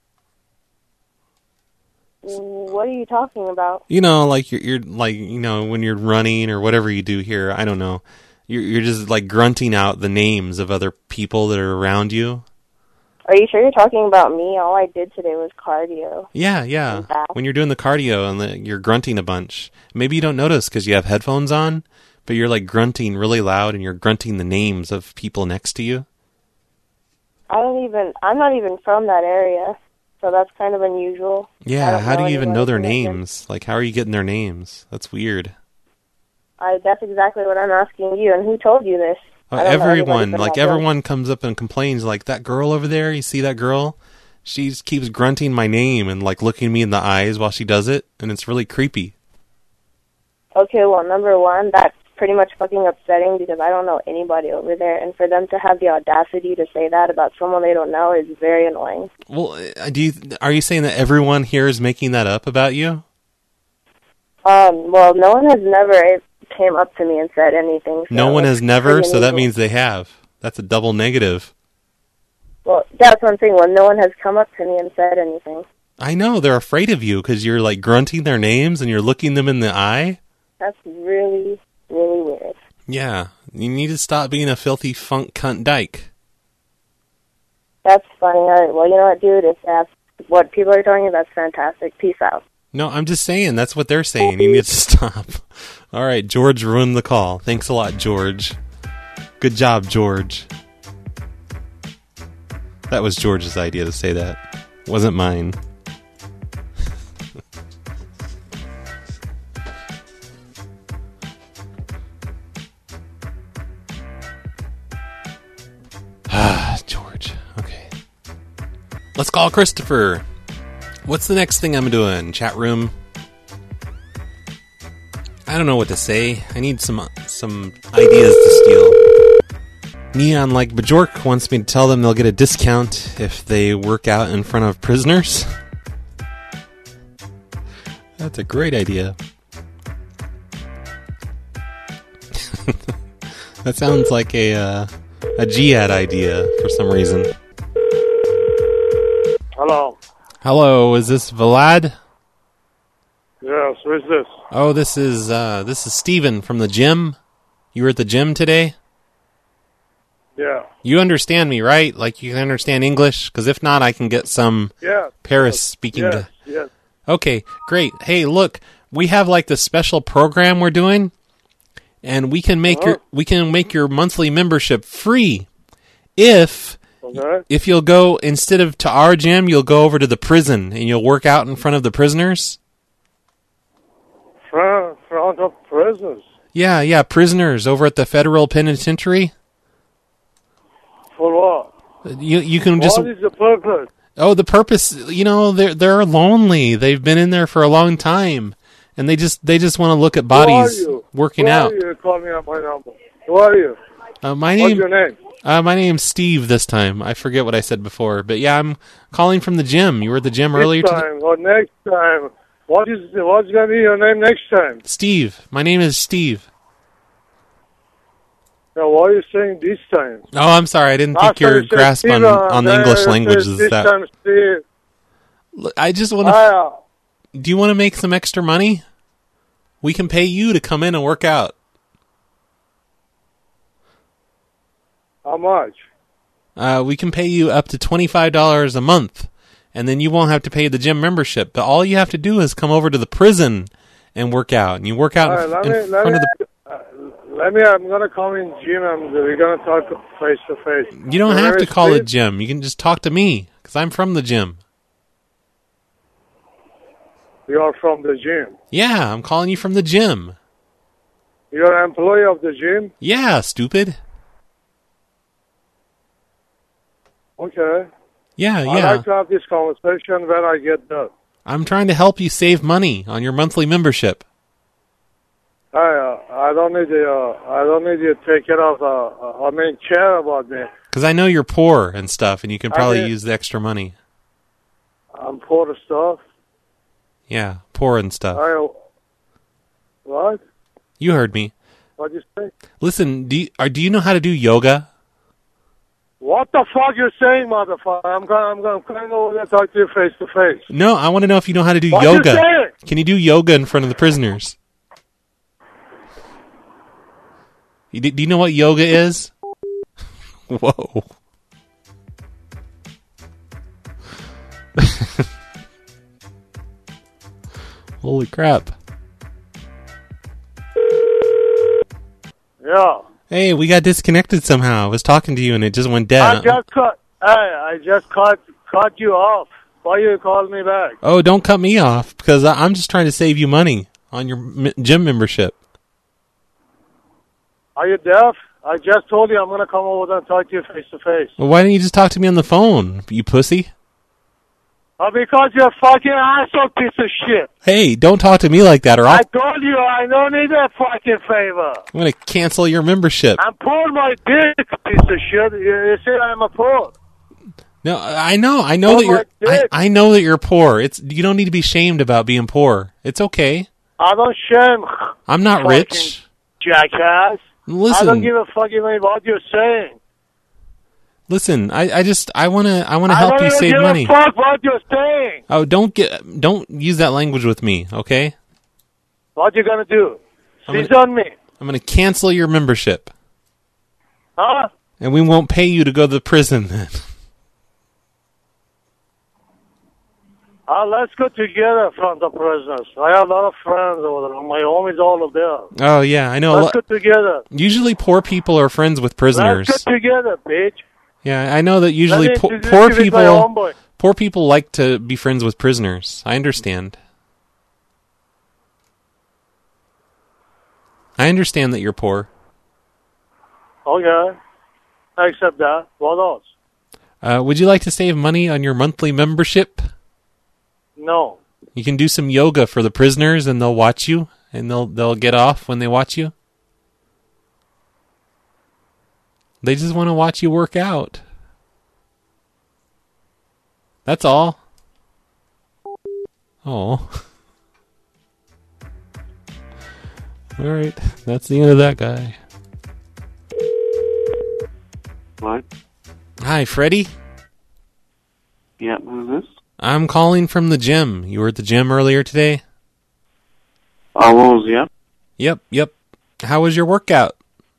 What are you talking about? You know, like you're like, you know, when you're running or whatever you do here, I don't know. You're just like grunting out the names of other people that are around you. Are you sure you're talking about me? All I did today was cardio. Yeah. When you're doing the cardio and you're grunting a bunch. Maybe you don't notice because you have headphones on, but you're like grunting really loud and you're grunting the names of people next to you. I'm not even from that area, so that's kind of unusual. Yeah, how do you even know their names? Like, how are you getting their names? That's weird. That's exactly what I'm asking you, and who told you this? Everyone comes up and complains, like, that girl over there, you see that girl? She keeps grunting my name and, like, looking me in the eyes while she does it, and it's really creepy. Okay, well, number one, that's pretty much fucking upsetting because I don't know anybody over there, and for them to have the audacity to say that about someone they don't know is very annoying. Well, are you saying that everyone here is making that up about you? Well, no one has never came up to me and said anything. So no one has never, so that means they have. That's a double negative. Well, that's one thing. Well, no one has come up to me and said anything. I know, they're afraid of you because you're like grunting their names and you're looking them in the eye. That's really, really weird. Yeah, you need to stop being a filthy funk cunt dyke. That's funny. All right, well, you know what, dude? If that's what people are telling you, that's fantastic. Peace out. No, I'm just saying, that's what they're saying. You need to stop. All right, George ruined the call. Thanks a lot, George. Good job, George. That was George's idea to say that. Wasn't mine. George. Okay. Let's call Christopher. What's the next thing I'm doing? Chat room? I don't know what to say. I need some ideas to steal. Neon like Bajork wants me to tell them they'll get a discount if they work out in front of prisoners. That's a great idea. That sounds like a Jihad idea for some reason. Hello. Hello, is this Vlad? Yes, who is this? Oh, this is Steven from the gym. You were at the gym today? Yeah. You understand me, right? Like, you can understand English? Because if not, I can get some Paris speaking. Yes. Okay, great. Hey, look, we have like this special program we're doing, and we can make your monthly membership free if you'll go, instead of to our gym, you'll go over to the prison and you'll work out in front of the prisoners. Front of prisoners? Yeah, prisoners over at the federal penitentiary. For what? You can just. What is the purpose? Oh, the purpose. You know, they're lonely. They've been in there for a long time, and they just want to look at bodies working out. Who are you? Call me on my number. Who are you? My name. What's your name? My name's Steve. This time, I forget what I said before, but yeah, I'm calling from the gym. You were at the gym earlier today. Or next time? What's gonna be your name next time? Steve. My name is Steve. Now, what are you saying this time? Oh, I'm sorry. I didn't think your grasp on the English language is that. Time, Steve. I just want to. Do you want to make some extra money? We can pay you to come in and work out. How much? We can pay you up to $25 a month, and then you won't have to pay the gym membership. But all you have to do is come over to the prison and work out. And you work out in front of the. I'm gonna come in gym and we're gonna talk face to face. You don't have to call it gym. You can just talk to me because I'm from the gym. You are from the gym? Yeah, I'm calling you from the gym. You're an employee of the gym? Yeah, stupid. Okay. Yeah. I'd like to have this conversation when I get done. I'm trying to help you save money on your monthly membership. I don't need you to take care of care about me. Because I know you're poor and stuff, and you can probably use the extra money. I'm poor and stuff? Yeah, poor and stuff. What? You heard me. What'd you say? Listen, do you know how to do yoga? What the fuck you're saying, motherfucker? I'm going over there to talk to you face to face. No, I want to know if you know how to do what yoga. You saying? Can you do yoga in front of the prisoners? Do you know what yoga is? Whoa. Holy crap. Yeah. Hey, we got disconnected somehow. I was talking to you and it just went dead. I just cut you off. Why you call me back? Oh, don't cut me off because I'm just trying to save you money on your gym membership. Are you deaf? I just told you I'm going to come over there and talk to you face to face. Well, why didn't you just talk to me on the phone, you pussy? Because you're a fucking asshole piece of shit. Hey, don't talk to me like that or I told you I don't need a fucking favor. I'm going to cancel your membership. I'm poor my dick, piece of shit. You say I'm a poor. No, I know that you're I know that you're poor. You don't need to be shamed about being poor. It's okay. I don't shame. I'm not rich. Jackass. Listen. I don't give a fucking what you're saying. Listen, I want to help you save money. Fuck what you're saying. Oh, don't use that language with me, okay? What you gonna do? I'm gonna- Seize on me. I'm going to cancel your membership. Huh? And we won't pay you to go to the prison then. Let's go together from the prisoners. I have a lot of friends over there. My home is all of them. Oh, yeah, I know. Let's go together. Usually poor people are friends with prisoners. Let's go together, bitch. Yeah, I know that usually Let me poor introduce you with my homeboy. poor people like to be friends with prisoners. I understand. I understand that you're poor. Okay. I accept that. What else? Would you like to save money on your monthly membership? No. You can do some yoga for the prisoners, and they'll watch you, and they'll get off when they watch you. They just want to watch you work out. That's all. Oh. All right, that's the end of that guy. What? Hi, Freddie. Yeah, who's this? I'm calling from the gym. You were at the gym earlier today? I was, yeah. Yep. How was your workout?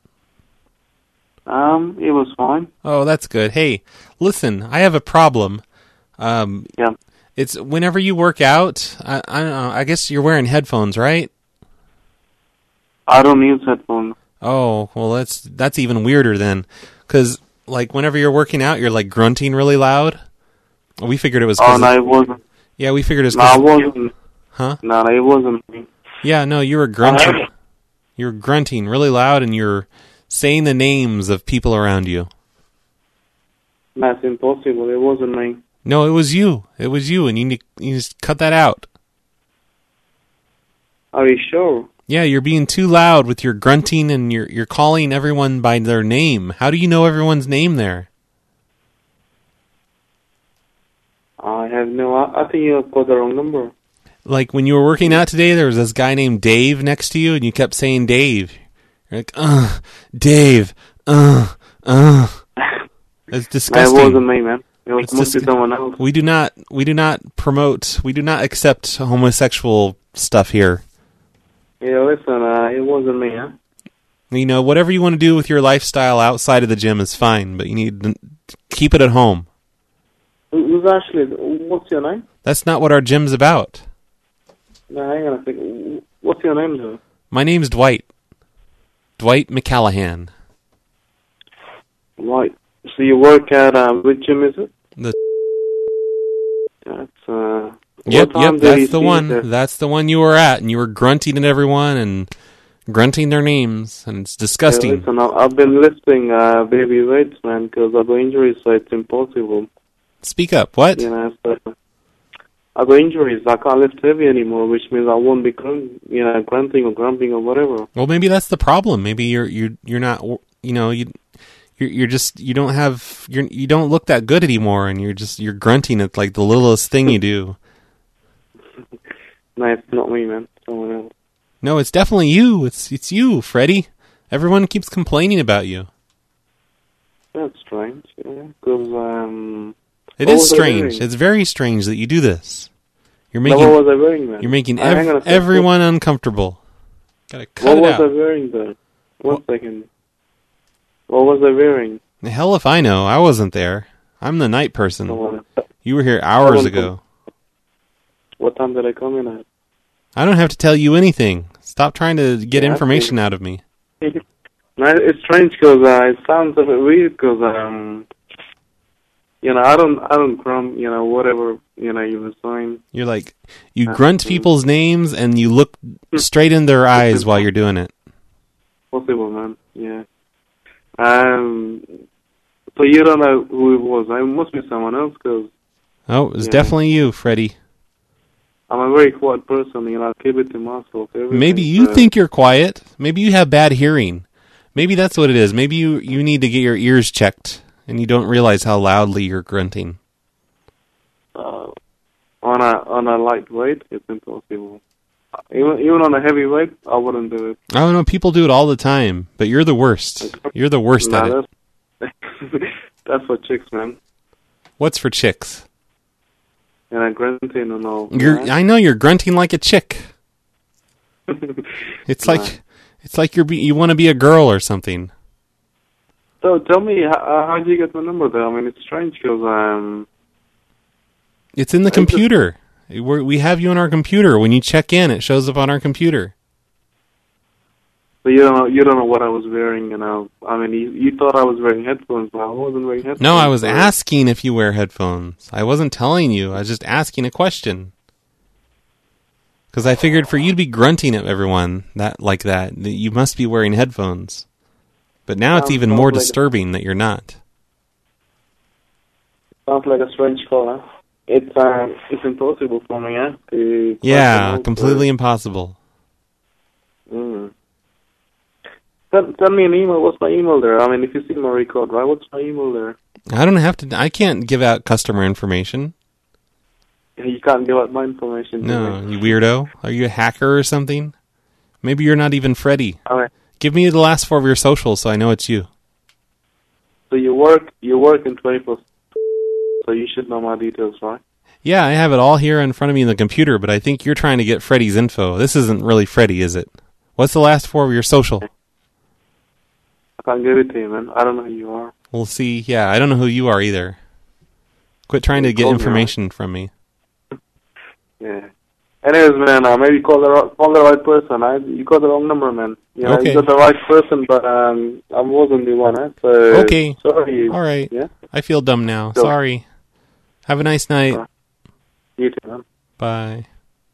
It was fine. Oh, that's good. Hey, listen, I have a problem. Yeah. It's whenever you work out, I don't know, I guess you're wearing headphones, right? I don't use headphones. Oh, well, that's even weirder then. Because, like, whenever you're working out, you're, like, grunting really loud. We figured it was... Oh, no, it wasn't. Yeah, we figured it was... No, it wasn't. Huh? No, it wasn't me. Yeah, no, you were grunting. You were grunting really loud, and you're saying the names of people around you. That's impossible. It wasn't me. No, it was you. It was you, and you just cut that out. Are you sure? Yeah, you're being too loud with your grunting, and you're calling everyone by their name. How do you know everyone's name there? I have no... I think you have got the wrong number. Like, when you were working out today, there was this guy named Dave next to you, and you kept saying Dave. You're like, Dave, That's disgusting. That wasn't me, man. It was must be someone else. We do not accept homosexual stuff here. Yeah, listen, it wasn't me, huh? You know, whatever you want to do with your lifestyle outside of the gym is fine, but you need to keep it at home. Who's actually... What's your name? That's not what our gym's about. No, hang on a second. What's your name, though? My name's Dwight. Dwight McCallahan. Right. So you work at... which gym is it? That's... Yep, that's the one. That's the one you were at, and you were grunting at everyone and grunting their names, and it's disgusting. Yeah, listen, I've been lifting baby weights, man, because I've got injuries, so it's impossible. Speak up. What? You know, so I've got injuries. I can't lift heavy anymore, which means I won't be grunting or grumping or whatever. Well, maybe that's the problem. Maybe you're not. You know, you don't look that good anymore, and you're grunting at like the littlest thing you do. No, it's not me, man. Someone else. No, it's definitely you. It's you, Freddie. Everyone keeps complaining about you. That's strange, yeah. Because it is strange. It's very strange that you do this. You're making. What was I wearing, man? You're making everyone uncomfortable. Gotta cut it out. What was I wearing, then? One second. What was I wearing? The hell if I know. I wasn't there. I'm the night person. You were here hours ago. What time did I come in at? I don't have to tell you anything. Stop trying to get information out of me. No, it's strange because it sounds a bit weird because I don't grump, whatever you were saying. You're like you grunt people's names and you look straight in their eyes while you're doing it. Possible, man. Yeah. So you don't know who it was. It must be someone else because. Oh, it was definitely you, Freddie. I'm a very quiet person, I keep it to myself. Maybe you think you're quiet. Maybe you have bad hearing. Maybe that's what it is. Maybe you need to get your ears checked, and you don't realize how loudly you're grunting. On a light weight, it's impossible. Even on a heavy weight, I wouldn't do it. I don't know. People do it all the time, but you're the worst. You're the worst at it. That's for chicks, man. What's for chicks? And I'm grunting and all. I know you're grunting like a chick. It's like you want to be a girl or something. So tell me, how did you get my number there? I mean, it's strange because it's in the computer. We have you in our computer. When you check in, it shows up on our computer. So you don't know what I was wearing, you know. I mean, you thought I was wearing headphones, but I wasn't wearing headphones. No, I was asking if you wear headphones. I wasn't telling you. I was just asking a question. Because I figured for you to be grunting at everyone like that, you must be wearing headphones. But now it's even more disturbing that you're not. Sounds like a strange call, huh? It's impossible for me, huh? Yeah, completely impossible. Mm. Send me an email. What's my email there? I mean, if you see my record, right? What's my email there? I don't have to. I can't give out customer information. You can't give out my information. No, you weirdo. Are you a hacker or something? Maybe you're not even Freddy. Okay. Give me the last 4 of your socials so I know it's you. So you work in 24, so you should know my details, right? Yeah, I have it all here in front of me in the computer, but I think you're trying to get Freddy's info. This isn't really Freddy, is it? What's the last 4 of your social? I can't give it to you, man. I don't know who you are. We'll see. Yeah, I don't know who you are either. Quit trying to get information from me. Yeah. Anyways, man, maybe call the right person. You called the wrong number, man. You know, okay. You got the right person, but I wasn't the one. So okay. Sorry. All right. Yeah. I feel dumb now. Sure. Sorry. Have a nice night. You too, man. Bye.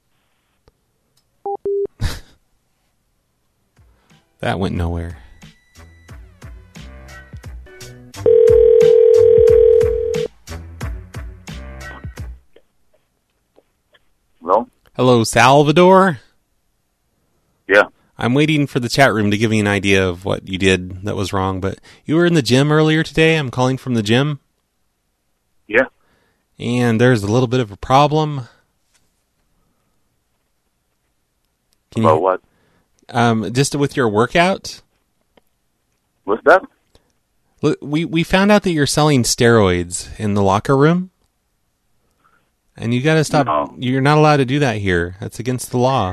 That went nowhere. Hello? Hello, Salvador? Yeah. I'm waiting for the chat room to give me an idea of what you did that was wrong, but you were in the gym earlier today. I'm calling from the gym. Yeah. And there's a little bit of a problem. About what? Just with your workout. What's that? We found out that you're selling steroids in the locker room. And you got to stop. No. You're not allowed to do that here. That's against the law.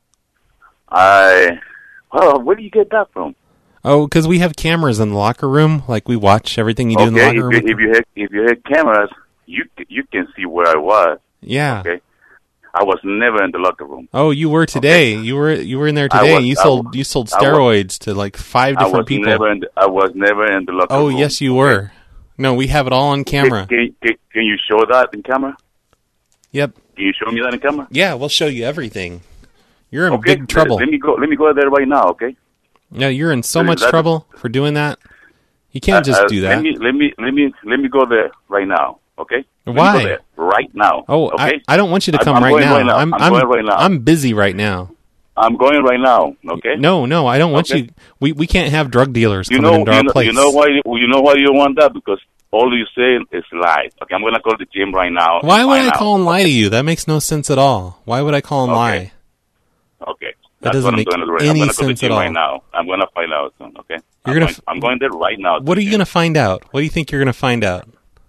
Well, where do you get that from? Oh, because we have cameras in the locker room. Like, we watch everything you do in the locker room. If you had cameras, you can see where I was. Yeah. Okay. I was never in the locker room. Oh, you were today. Okay. You were in there today. You sold steroids to like 5 different people. I was never in the locker room. Oh, yes, you were. No, we have it all on camera. Can you show that in camera? Yep. Can you show me that in camera? Yeah, we'll show you everything. You're in big trouble. Let me go there right now, okay? Yeah, you're in so much trouble for doing that. You can't just do that. Let me go there right now, okay? Why? Go there right now. Oh, okay? I don't want you to come right now. I'm going right now. I'm busy right now. I'm going right now, okay? No, I don't want you. We can't have drug dealers coming into our place. You know why you don't want that? Because all you say is lies. Okay, I'm going to call the gym right now. Why would I call and lie to you? That makes no sense at all. Why would I call and lie? Okay. That doesn't make any sense at all. Right now. I'm going to find out soon, okay? I'm going there right now. What are you going to find out? What do you think you're going to find out?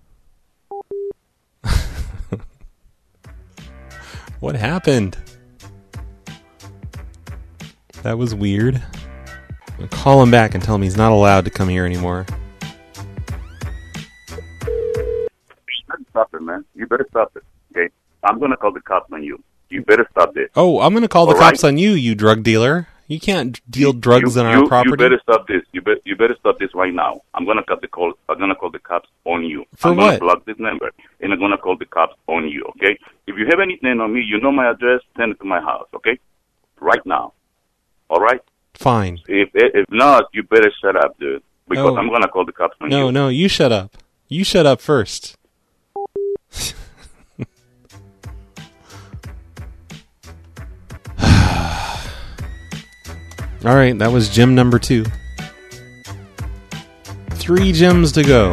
What happened? That was weird. I'm going to call him back and tell him he's not allowed to come here anymore. Stop it, man. You better stop it, okay? I'm going to call the cops on you. You better stop this. Oh, I'm going to call the cops on you, you drug dealer. You can't deal drugs on our property. You better stop this. You better stop this right now. I'm going to call the cops on you. For I'm what? going to block this number, and I'm going to call the cops on you, okay? If you have anything on me, you know my address, send it to my house, okay? Right now. All right? Fine. If not, you better shut up, dude. Because I'm going to call the cops on you. No, you shut up. You shut up first. All right, that was gym number 2. 3 gyms to go.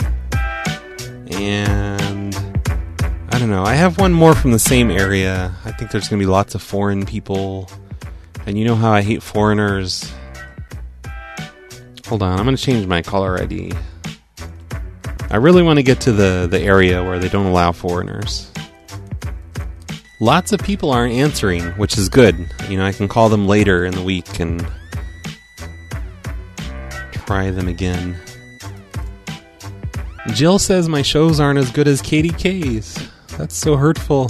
And I don't know. I have one more from the same area. I think there's going to be lots of foreign people. And you know how I hate foreigners. Hold on, I'm going to change my caller ID. I really want to get to the area where they don't allow foreigners. Lots of people aren't answering, which is good. You know, I can call them later in the week and try them again. Jill says my shows aren't as good as KDK's. That's so hurtful.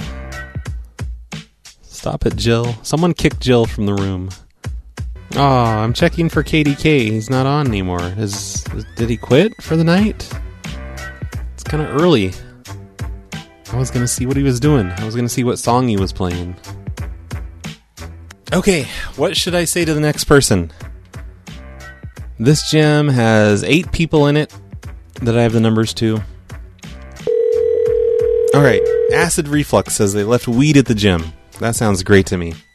Stop it, Jill. Someone kicked Jill from the room. Oh, I'm checking for KDK. He's not on anymore. Did he quit for the night? It's kind of early. I was going to see what he was doing. I was going to see what song he was playing. Okay, what should I say to the next person? This gym has 8 people in it that I have the numbers to. Alright, Acid Reflux says they left weed at the gym. That sounds great to me.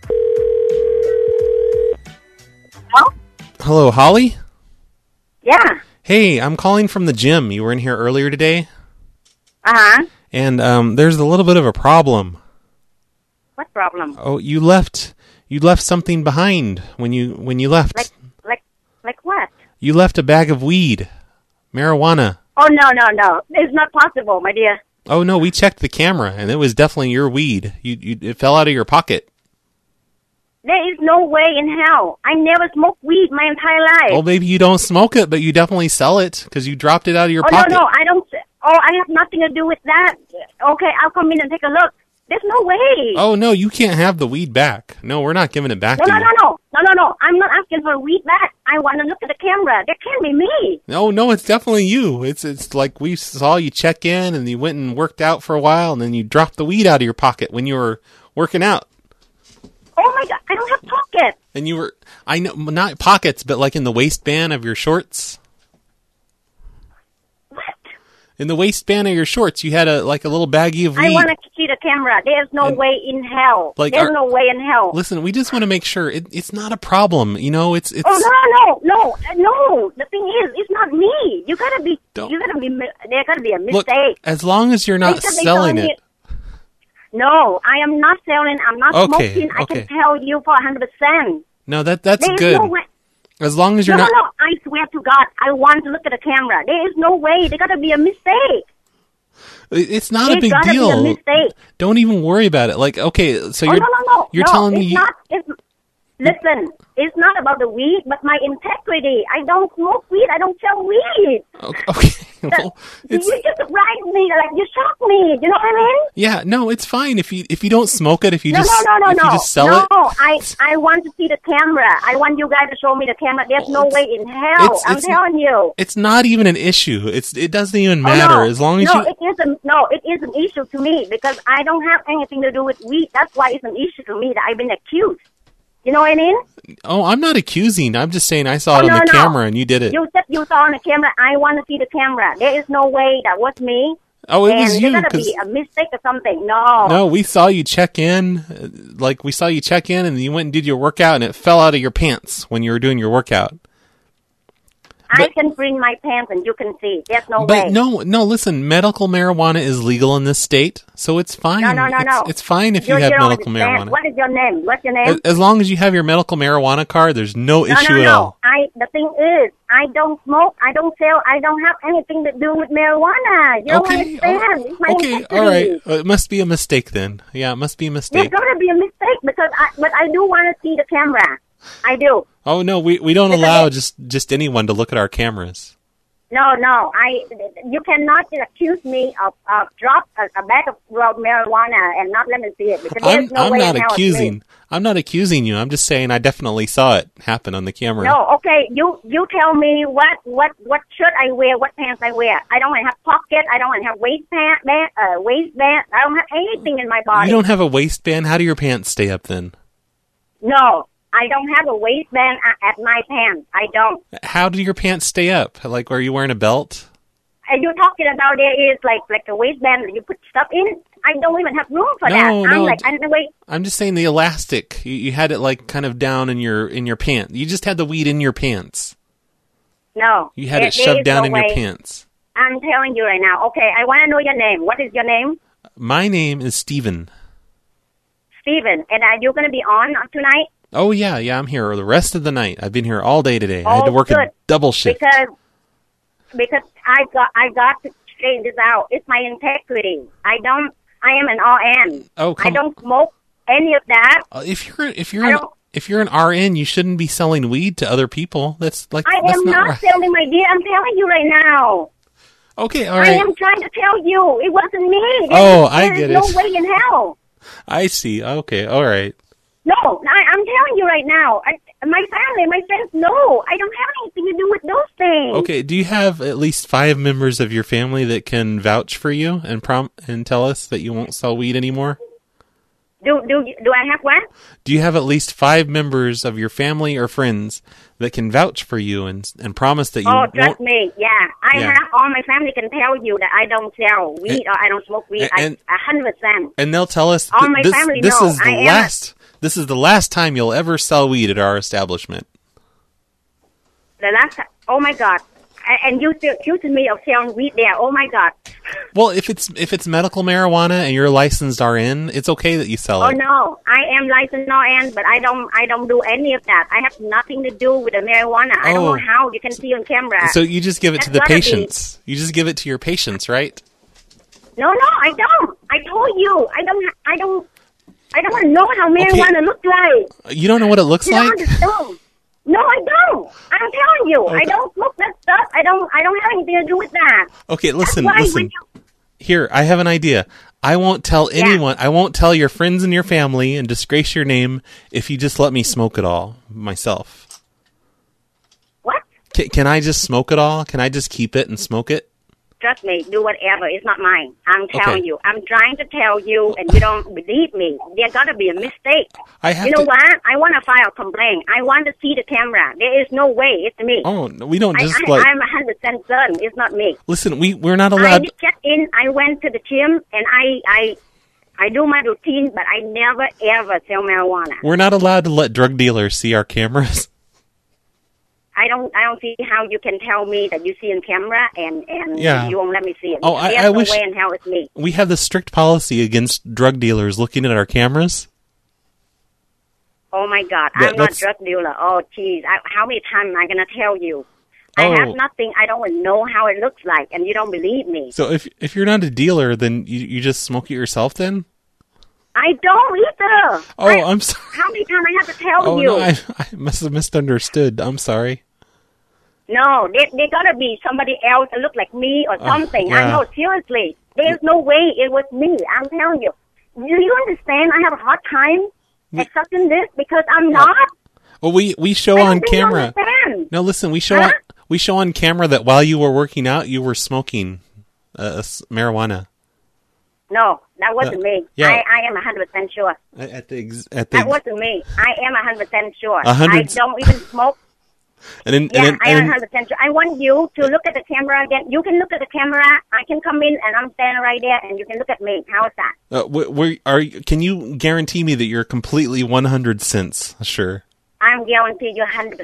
Hello? Hello, Holly? Yeah. Hey, I'm calling from the gym. You were in here earlier today? Uh-huh. And there's a little bit of a problem. What problem? Oh, you left something behind when you left. Like what? You left a bag of weed. Marijuana. Oh, no. It's not possible, my dear. Oh, no, we checked the camera, and it was definitely your weed. It fell out of your pocket. There is no way in hell. I never smoked weed my entire life. Well, maybe you don't smoke it, but you definitely sell it, because you dropped it out of your pocket. No, I don't. Oh, I have nothing to do with that. Okay, I'll come in and take a look. There's no way. Oh, no, you can't have the weed back. No, we're not giving it back to you. No. I'm not asking for weed back. I want to look at the camera. That can't be me. No, it's definitely you. It's like we saw you check in and you went and worked out for a while and then you dropped the weed out of your pocket when you were working out. Oh my God, I don't have pockets. And you were, I know, not pockets, but like in the waistband of your shorts. In the waistband of your shorts, you had a little baggie of weed. I want to see the camera. There's no way in hell. There's no way in hell. Listen, we just want to make sure it's not a problem. You know, it's. Oh no. The thing is, it's not me. There gotta be a mistake. Look, as long as you're not selling it. No, I am not selling. I'm not smoking. I can tell you for 100%. No, that's There's good. No way. As long as you're not... No, I swear to God, I want to look at the camera. There is no way. There got to be a mistake. It's not a big deal. Be a mistake. Don't even worry about it. Like, okay, so you're No, telling me... Listen, it's not about the weed, but my integrity. I don't smoke weed. I don't sell weed. Okay. Well, you just surprised me. Like, you shocked me. You know what I mean? Yeah, no, it's fine if you don't smoke it, if you No. you just sell it. No, I want to see the camera. I want you guys to show me the camera. There's no way in hell. I'm telling you. It's not even an issue. It doesn't even matter as long as you... It is an issue to me because I don't have anything to do with weed. That's why it's an issue to me that I've been accused. You know what I mean? Oh, I'm not accusing. I'm just saying I saw it on the camera and you did it. You said you saw on the camera. I want to see the camera. There is no way that was me. Oh, it was you. There's got to be a mistake or something. No, we saw you check in. Like, we saw you check in and you went and did your workout and it fell out of your pants when you were doing your workout. I can bring my pants and you can see. There's no way. But no, listen, medical marijuana is legal in this state, so it's fine. No. It's fine if you have medical marijuana. What is your name? What's your name? As long as you have your medical marijuana card, there's no issue at all. The thing is, I don't smoke, I don't sell, I don't have anything to do with marijuana. You don't understand. It's my integrity. All right. It must be a mistake then. Yeah, it must be a mistake. There's going to be a mistake because I do want to see the camera. I do. Oh no, we don't allow just anyone to look at our cameras. No, you cannot accuse me of drop a bag of marijuana and not let me see it because there's no way in hell it's me. I'm not accusing you. I'm just saying I definitely saw it happen on the camera. No, okay. You tell me what shirt I wear, what pants I wear. I don't have pocket. I don't have waistband. I don't have anything in my body. You don't have a waistband? How do your pants stay up then? No. I don't have a waistband at my pants. I don't. How do your pants stay up? Like, are you wearing a belt? Are you talking about there is like a waistband that you put stuff in? I don't even have room for that. I'm just saying the elastic. You had it like kind of down in your pants. You just had the weed in your pants. No. You had it shoved down in your pants. I'm telling you right now. Okay, I want to know your name. What is your name? My name is Steven. Steven. And are you going to be on tonight? Oh, yeah, I'm here the rest of the night. I've been here all day today. I had to work a double shift. because I got to straighten this out. It's my integrity. I am an RN. Oh, I don't smoke any of that. If you're an RN, you shouldn't be selling weed to other people. That's I am not right. selling, my dear. I'm telling you right now. Okay, all I right. am trying to tell you. It wasn't me. I get it. There's no way in hell. I see. Okay, all right. No, I'm telling you right now. My family, my friends, no. I don't have anything to do with those things. Okay, do you have at least 5 members of your family that can vouch for you and tell us that you won't sell weed anymore? Do I have what? Do you have at least 5 members of your family or friends that can vouch for you and promise that you won't? Trust me. Yeah. I have all my family can tell you that I don't sell weed or I don't smoke weed. 100%. And they'll tell us all my family this know. is the last. This is the last time you'll ever sell weed at our establishment. The last time. Oh my God. And you still accusing me of selling weed there. Oh my God. Well, if it's medical marijuana and you're licensed RN, it's okay that you sell Oh it. no, I am licensed RN, but I don't do any of that. I have nothing to do with the marijuana. I don't know how you can see on camera. So you just give it to the patients. You just give it to your patients, right? No, I don't. I told you, I don't want to know how marijuana looks like. You don't know what it looks You like? don't understand. No, I don't. I'm telling you, I don't smoke that stuff. I don't have anything to do with that. Okay, listen. That's why Here, I have an idea. I won't tell anyone. I won't tell your friends and your family and disgrace your name if you just let me smoke it all myself. What? Can I just smoke it all? Can I just keep it and smoke it? Trust me, do whatever. It's not mine. I'm telling Okay. you. I'm trying to tell you, and you don't believe me. There got to be a mistake. You know what? I want to file a complaint. I want to see the camera. There is no way it's me. Oh, we don't just I'm 100% certain it's not me. Listen, we're not I allowed. did check in. I went to the gym, and I do my routine, but I never ever sell marijuana. We're not allowed to let drug dealers see our cameras. I don't see how you can tell me that you see on camera and Yeah. you won't let me see it. Oh, There's I no wish- way in hell it's me. We have this strict policy against drug dealers looking at our cameras. Oh my God, That- I'm not that's- drug dealer. Oh jeez, how many times am I gonna tell you? I Oh. have nothing. I don't even know how it looks like, and you don't believe me. So if you're not a dealer, then you just smoke it yourself then? I don't either. Oh, I'm sorry. How many times I have to tell Oh, you? no, I must have misunderstood. I'm sorry. No, they gotta be somebody else that look like me or something. yeah. I know, seriously. There's no way it was me. I'm telling you. Do you understand? I have a hard time accepting this because I'm not. Well, we show I don't on think you camera. understand. No, listen, we show on camera that while you were working out, you were smoking marijuana. No, that wasn't me. yeah. I am 100% sure. At the That wasn't me. I am 100% sure. 100 I don't even smoke. and then, Yeah, and then, I am and 100% sure. I want you to look at the camera again. You can look at the camera. I can come in and I'm standing right there and you can look at me. How is that? can you guarantee me that you're completely 100 cents sure? I'm guarantee you 100%,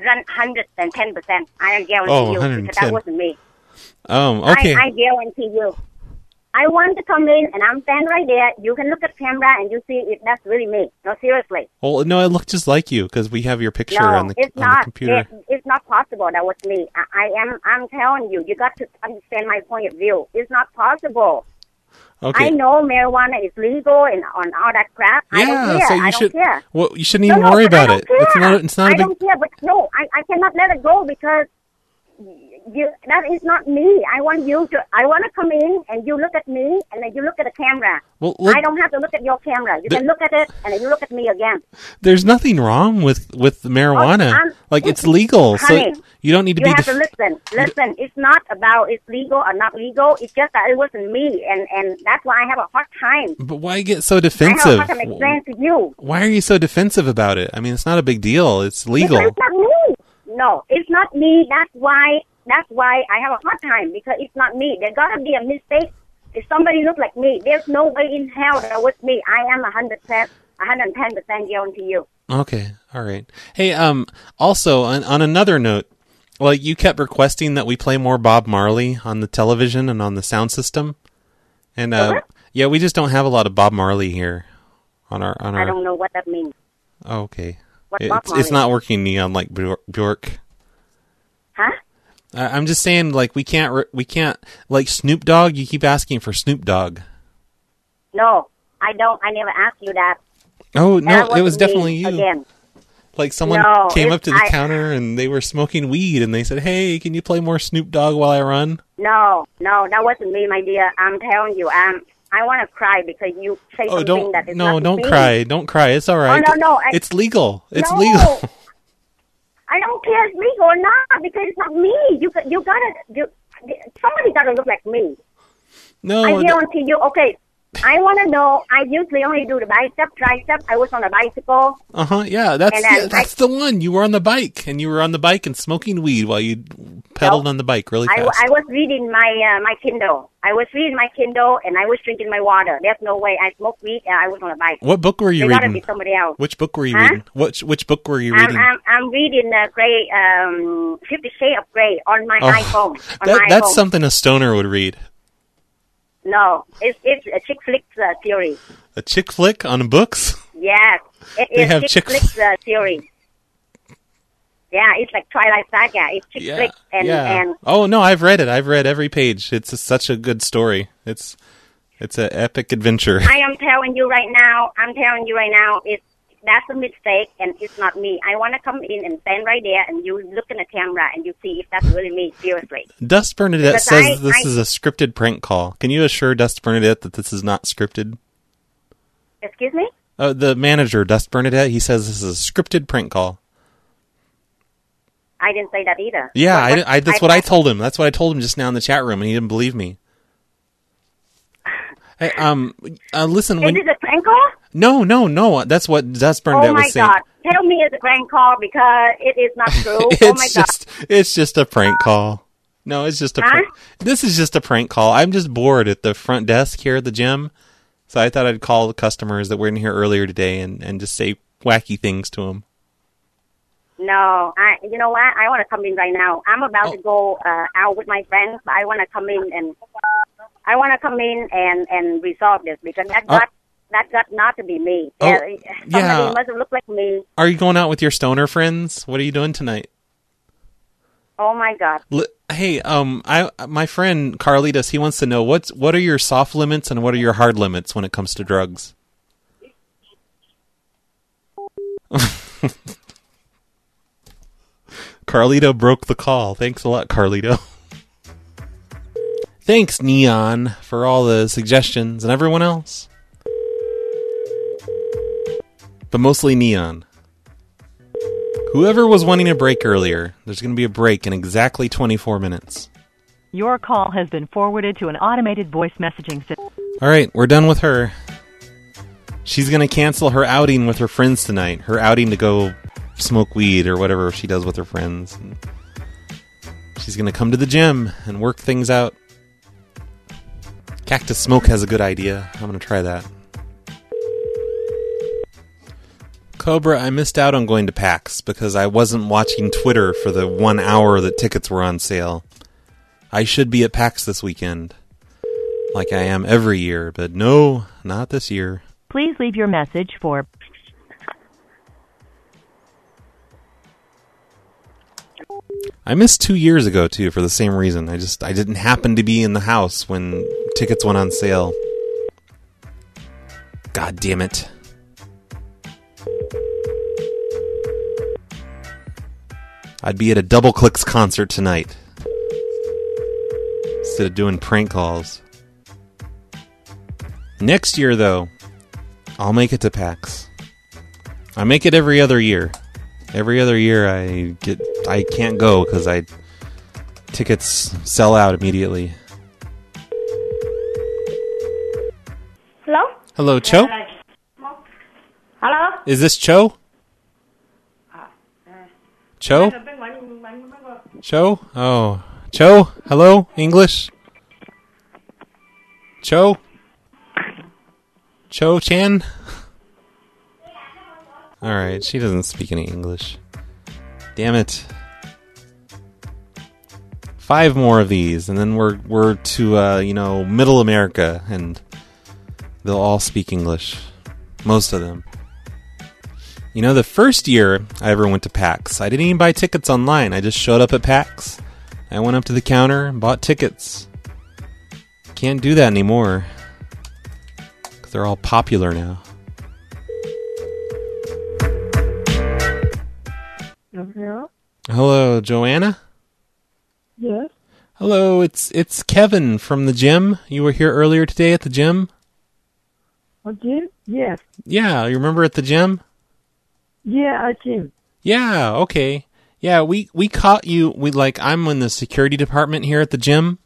110%. I guarantee Oh, you 110. because that wasn't me. Okay. I guarantee you. I want to come in and I'm standing right there. You can look at the camera and you see if that's really me. No, seriously. Well, no, it looked just like you because we have your picture No, on the it's on not. the computer. It's not possible that was me. I'm telling you, you got to understand my point of view. It's not possible. Okay. I know marijuana is legal and on all that crap. I don't care. so you I should. don't care. Well, you shouldn't even worry but I about don't it. care. It's not a I big. don't care, but no, I cannot let it go because that is not me. I want to come in and you look at me and then you look at the camera. Well, look- I don't have to look at your camera. You can look at it and then you look at me again. There's nothing wrong with marijuana. It's legal, honey, so you don't need to you be. have to listen. Listen, it's not about it's legal or not legal. It's just that it wasn't me, and that's why I have a hard time. But why get so I have a defensive? hard time explaining to you. Why are you so defensive about it? I mean, it's not a big deal. It's legal. Because it's not me. No, it's not me. That's why I have a hard time because it's not me. There gotta be a mistake. If somebody look like me, there's no way in hell that was me. I am 110% guarantee you. Okay, all right. Hey, also on another note, like you kept requesting that we play more Bob Marley on the television and on the sound system, and yeah, we just don't have a lot of Bob Marley here on our. I don't know what that means. Oh, okay. What's Bob Marley? It's not working neon like Bjork. Huh? I'm just saying, like, we can't, like, Snoop Dogg, you keep asking for Snoop Dogg. No, I don't. I never asked you that. Oh, no, That it was wasn't definitely me you. Again. Like, someone No, came up to the I- counter and they were smoking weed and they said, hey, can you play more Snoop Dogg while I run? No, that wasn't me, my dear. I'm telling you, I want to cry because you say Oh, something that is not don't me. cry. Don't cry. It's all right. no. It's legal. It's No. legal. I don't care if it's legal or not because it's not me. Somebody gotta look like me. No. I guarantee you. Okay, I want to know. I usually only do the bicep, tricep. I was on a bicycle. Yeah, that's And then that's the one. You were on the bike, and you were on the bike and smoking weed while you pedaled on the bike really fast. I was reading my Kindle. I was reading my Kindle, and I was drinking my water. There's no way I smoked weed and I was on a bike. What book were you It gotta reading? be somebody else. Which book were you Huh? reading? Which book were you reading? I'm reading Grey, 50 Shades of Grey on my iPhone. That's something a stoner would read. No, it's a chick flick theory. A chick flick on books? Yes, it They is have chick chick- flick theory. Yeah, it's like Twilight Saga. It's chick flick and Oh no, I've read it. I've read every page. It's such a good story. It's an epic adventure. I am telling you right now. That's a mistake, and it's not me. I want to come in and stand right there, and you look in the camera, and you see if that's really me. Seriously. Dust Bernadette Because says this is a scripted prank call. Can you assure Dust Bernadette that this is not scripted? Excuse me? The manager, Dust Bernadette, he says this is a scripted prank call. I didn't say that either. Yeah, that's what I told him. That's what I told him just now in the chat room, and he didn't believe me. Hey, listen. Is it a prank call? No. That's what Dust Bernadette was saying. Oh my God! Tell me it's a prank call because it is not true. It's just a prank call. No, it's just a prank. This is just a prank call. I'm just bored at the front desk here at the gym, so I thought I'd call the customers that were in here earlier today and just say wacky things to them. No, you know what? I want to come in right now. I'm about to go out with my friends. But I want to come in and resolve this because that got not to be me. Somebody must have looked like me. Are you going out with your stoner friends? What are you doing tonight? Oh my God! Hey, my friend Carlitos, he wants to know what are your soft limits and what are your hard limits when it comes to drugs? Carlito broke the call. Thanks a lot, Carlito. Thanks, Neon, for all the suggestions and everyone else. But mostly Neon. Whoever was wanting a break earlier, there's going to be a break in exactly 24 minutes. Your call has been forwarded to an automated voice messaging system. All right, we're done with her. She's going to cancel her outing with her friends tonight. Her outing to go smoke weed or whatever she does with her friends. And she's going to come to the gym and work things out. Cactus Smoke has a good idea. I'm going to try that. Cobra, I missed out on going to PAX because I wasn't watching Twitter for the 1 hour that tickets were on sale. I should be at PAX this weekend, like I am every year, but no, not this year. Please leave your message for... I missed 2 years ago, too, for the same reason. I didn't happen to be in the house when tickets went on sale. God damn it. I'd be at a Double Clicks concert tonight instead of doing prank calls. Next year, though, I'll make it to PAX. I make it every other year. Every other year I can't go because tickets sell out immediately. Hello? Hello, Cho? Hello? Is this Cho? Cho? Cho? Oh. Cho? Hello? English? Cho? Cho-chan? Alright, she doesn't speak any English. Damn it. 5 more of these, and then we're to, Middle America, and they'll all speak English. Most of them. The first year I ever went to PAX, I didn't even buy tickets online. I just showed up at PAX, I went up to the counter and bought tickets. Can't do that anymore. 'Cause they're all popular now. Yeah. Hello, Joanna? Yes. Hello, it's Kevin from the gym. You were here earlier today at the gym? A gym? Yes. Yeah, you remember at the gym? Yeah, a gym. Yeah, okay. Yeah, we caught you. I'm in the security department here at the gym.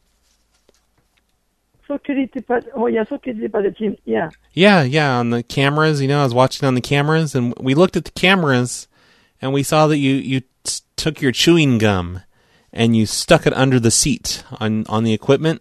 Security part. Oh, yeah, security part of the gym. Yeah. Yeah, on the cameras. I was watching on the cameras, and we looked at the cameras, and we saw that you took your chewing gum, and you stuck it under the seat on the equipment.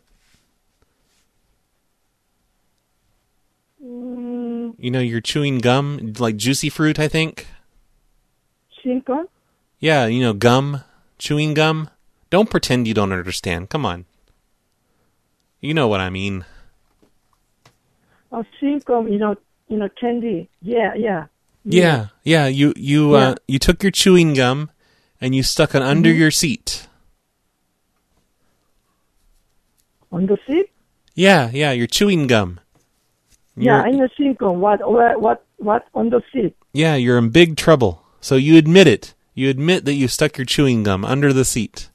You're chewing gum, like juicy fruit, I think. Chewing gum? Yeah, gum, chewing gum. Don't pretend you don't understand. Come on. You know what I mean. Oh, chewing gum, candy. Yeah. Yeah. You took your chewing gum and you stuck it under your seat. On the seat? Yeah, your chewing gum. Yeah, I know chewing gum. What on the seat? Yeah, you're in big trouble. So you admit it. You admit that you stuck your chewing gum under the seat.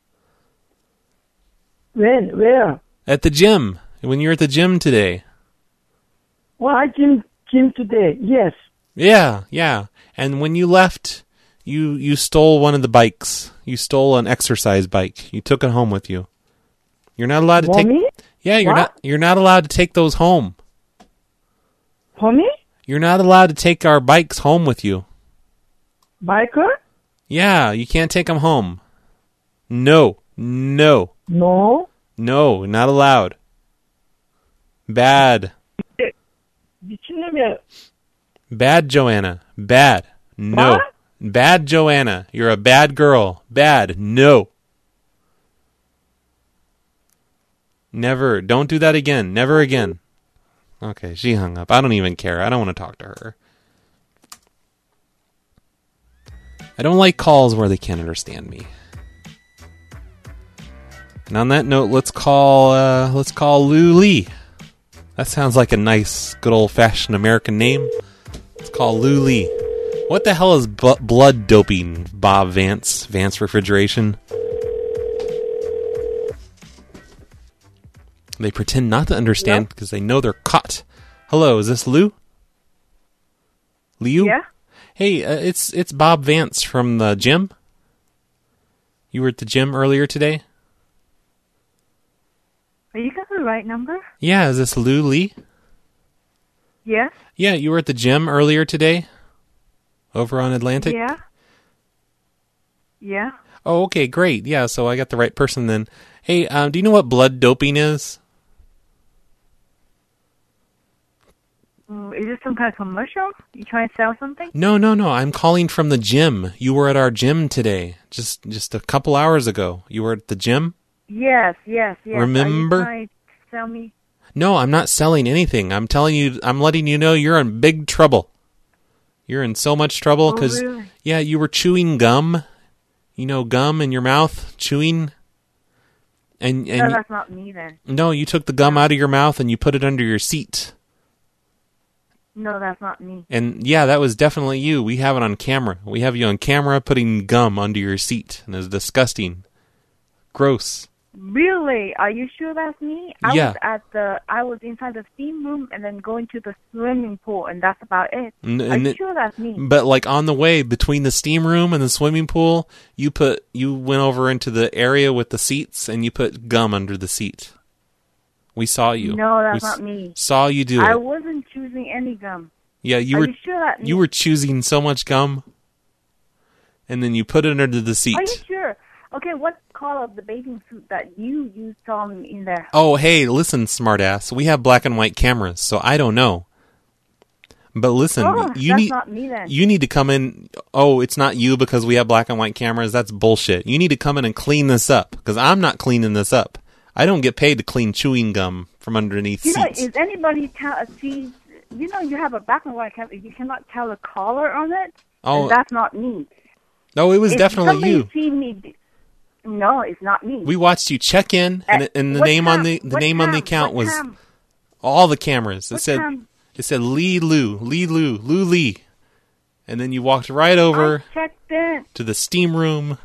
When? Where? At the gym. When you were at the gym today. Well, I gym today. Yes. Yeah. And when you left, you stole one of the bikes. You stole an exercise bike. You took it home with you. You're not allowed to take. Me? Yeah, What? You're not allowed to take those home. For me? You're not allowed to take our bikes home with you. Biker? Yeah, you can't take them home. No. No. No, not allowed. Bad. 미친놈이야. Bad, Joanna. Bad. No. What? Bad, Joanna. You're a bad girl. Bad. No. Never. Don't do that again. Never again. Okay, she hung up. I don't even care. I don't want to talk to her. I don't like calls where they can't understand me. And on that note, let's call Lou Lee. That sounds like a nice, good old-fashioned American name. Let's call Lou Lee. What the hell is blood doping, Bob Vance? Vance Refrigeration? They pretend not to understand because they know they're caught. Hello, is this Lou? Liu? Yeah. Hey, it's Bob Vance from the gym. You were at the gym earlier today? Are you got the right number? Yeah, is this Lou Lee? Yes. Yeah, you were at the gym earlier today? Over on Atlantic? Yeah. Oh, okay, great. Yeah, so I got the right person then. Hey, do you know what blood doping is? Is this some kind of commercial? You trying to sell something? No. I'm calling from the gym. You were at our gym today. Just a couple hours ago. You were at the gym? Yes. Remember? Are you trying to sell me? No, I'm not selling anything. I'm letting you know you're in big trouble. You're in so much trouble because, really? Yeah, you were chewing gum. Gum in your mouth, chewing. And No, that's not me then. No, you took the gum out of your mouth and you put it under your seat. No, that's not me. And yeah, that was definitely you. We have it on camera. We have you on camera putting gum under your seat. And it's disgusting. Gross. Really? Are you sure that's me? Yeah. I was inside the steam room and then going to the swimming pool, and that's about it. And Are you sure that's me? But like on the way between the steam room and the swimming pool, you went over into the area with the seats and you put gum under the seat. We saw you. No, that's not me. Saw you do it. I wasn't choosing any gum. Yeah, you Are were. you sure that you were choosing so much gum, and then you put it under the seat. Are you sure? Okay, what color of the bathing suit that you saw me in there? Oh, hey, listen, smartass. We have black and white cameras, so I don't know. But listen, that's not me then. You need to come in. Oh, it's not you because we have black and white cameras. That's bullshit. You need to come in and clean this up because I'm not cleaning this up. I don't get paid to clean chewing gum from underneath seats. Is anybody see? You have a black and white camera. You cannot tell the color on it. Oh, and that's not me. No, it was if definitely you. See me, No, it's not me. We watched you check in, and the name on the account was all the cameras. It said Lee Lee, and then you walked right over to the steam room.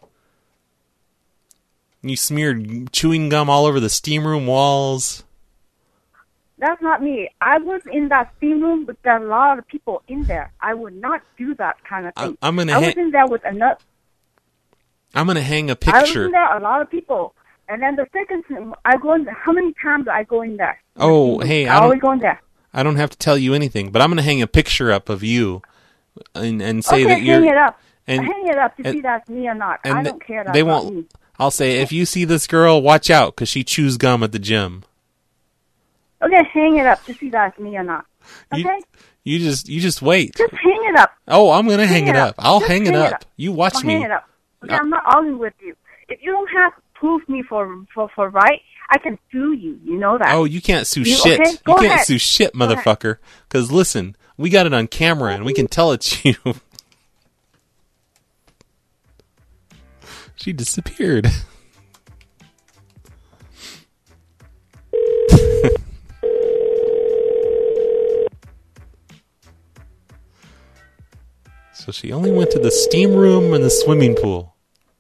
You smeared chewing gum all over the steam room walls. That's not me. I was in that steam room, but there are a lot of people in there. I would not do that kind of thing. I was in there with another. I'm gonna hang a I was picture. in there, a lot of people. And then the second thing, I go in there. How many times do I go in there? Oh, hey, I always go in there. I don't have to tell you anything, but I'm gonna hang a picture up of you, and say okay, that you're. hang it up. And, hang it up to see that's me or not. I don't care. That's they not won't. me. I'll say if you see this girl, watch out because she chews gum at the gym. Okay, hang it up to see that's me or not. Okay. You just wait. Just hang it up. Oh, I'm gonna hang it up. I'll Just hang it up. You watch me. Hang it up. Okay, I'm not arguing with you. If you don't have proof me for right, I can sue you. You know that. Oh, you can't sue shit. Okay? You can't sue shit, motherfucker. Because listen, we got it on camera and we can tell it's you. She disappeared. So she only went to the steam room and the swimming pool.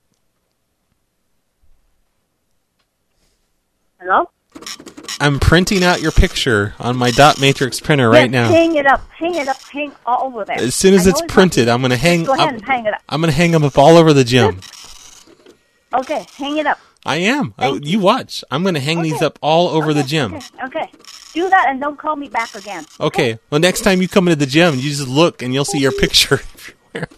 Hello? I'm printing out your picture on my dot matrix printer right now. Hang it up. Hang it up. Hang all over there. As soon as it's printed, I'm going to hang. Go ahead and hang it up. I'm going to hang them up all over the gym. Okay, hang it up. I am. You watch. I'm going to hang these up all over the gym. Okay. Do that and don't call me back again. Okay. Well, next time you come into the gym, you just look and you'll see your picture everywhere.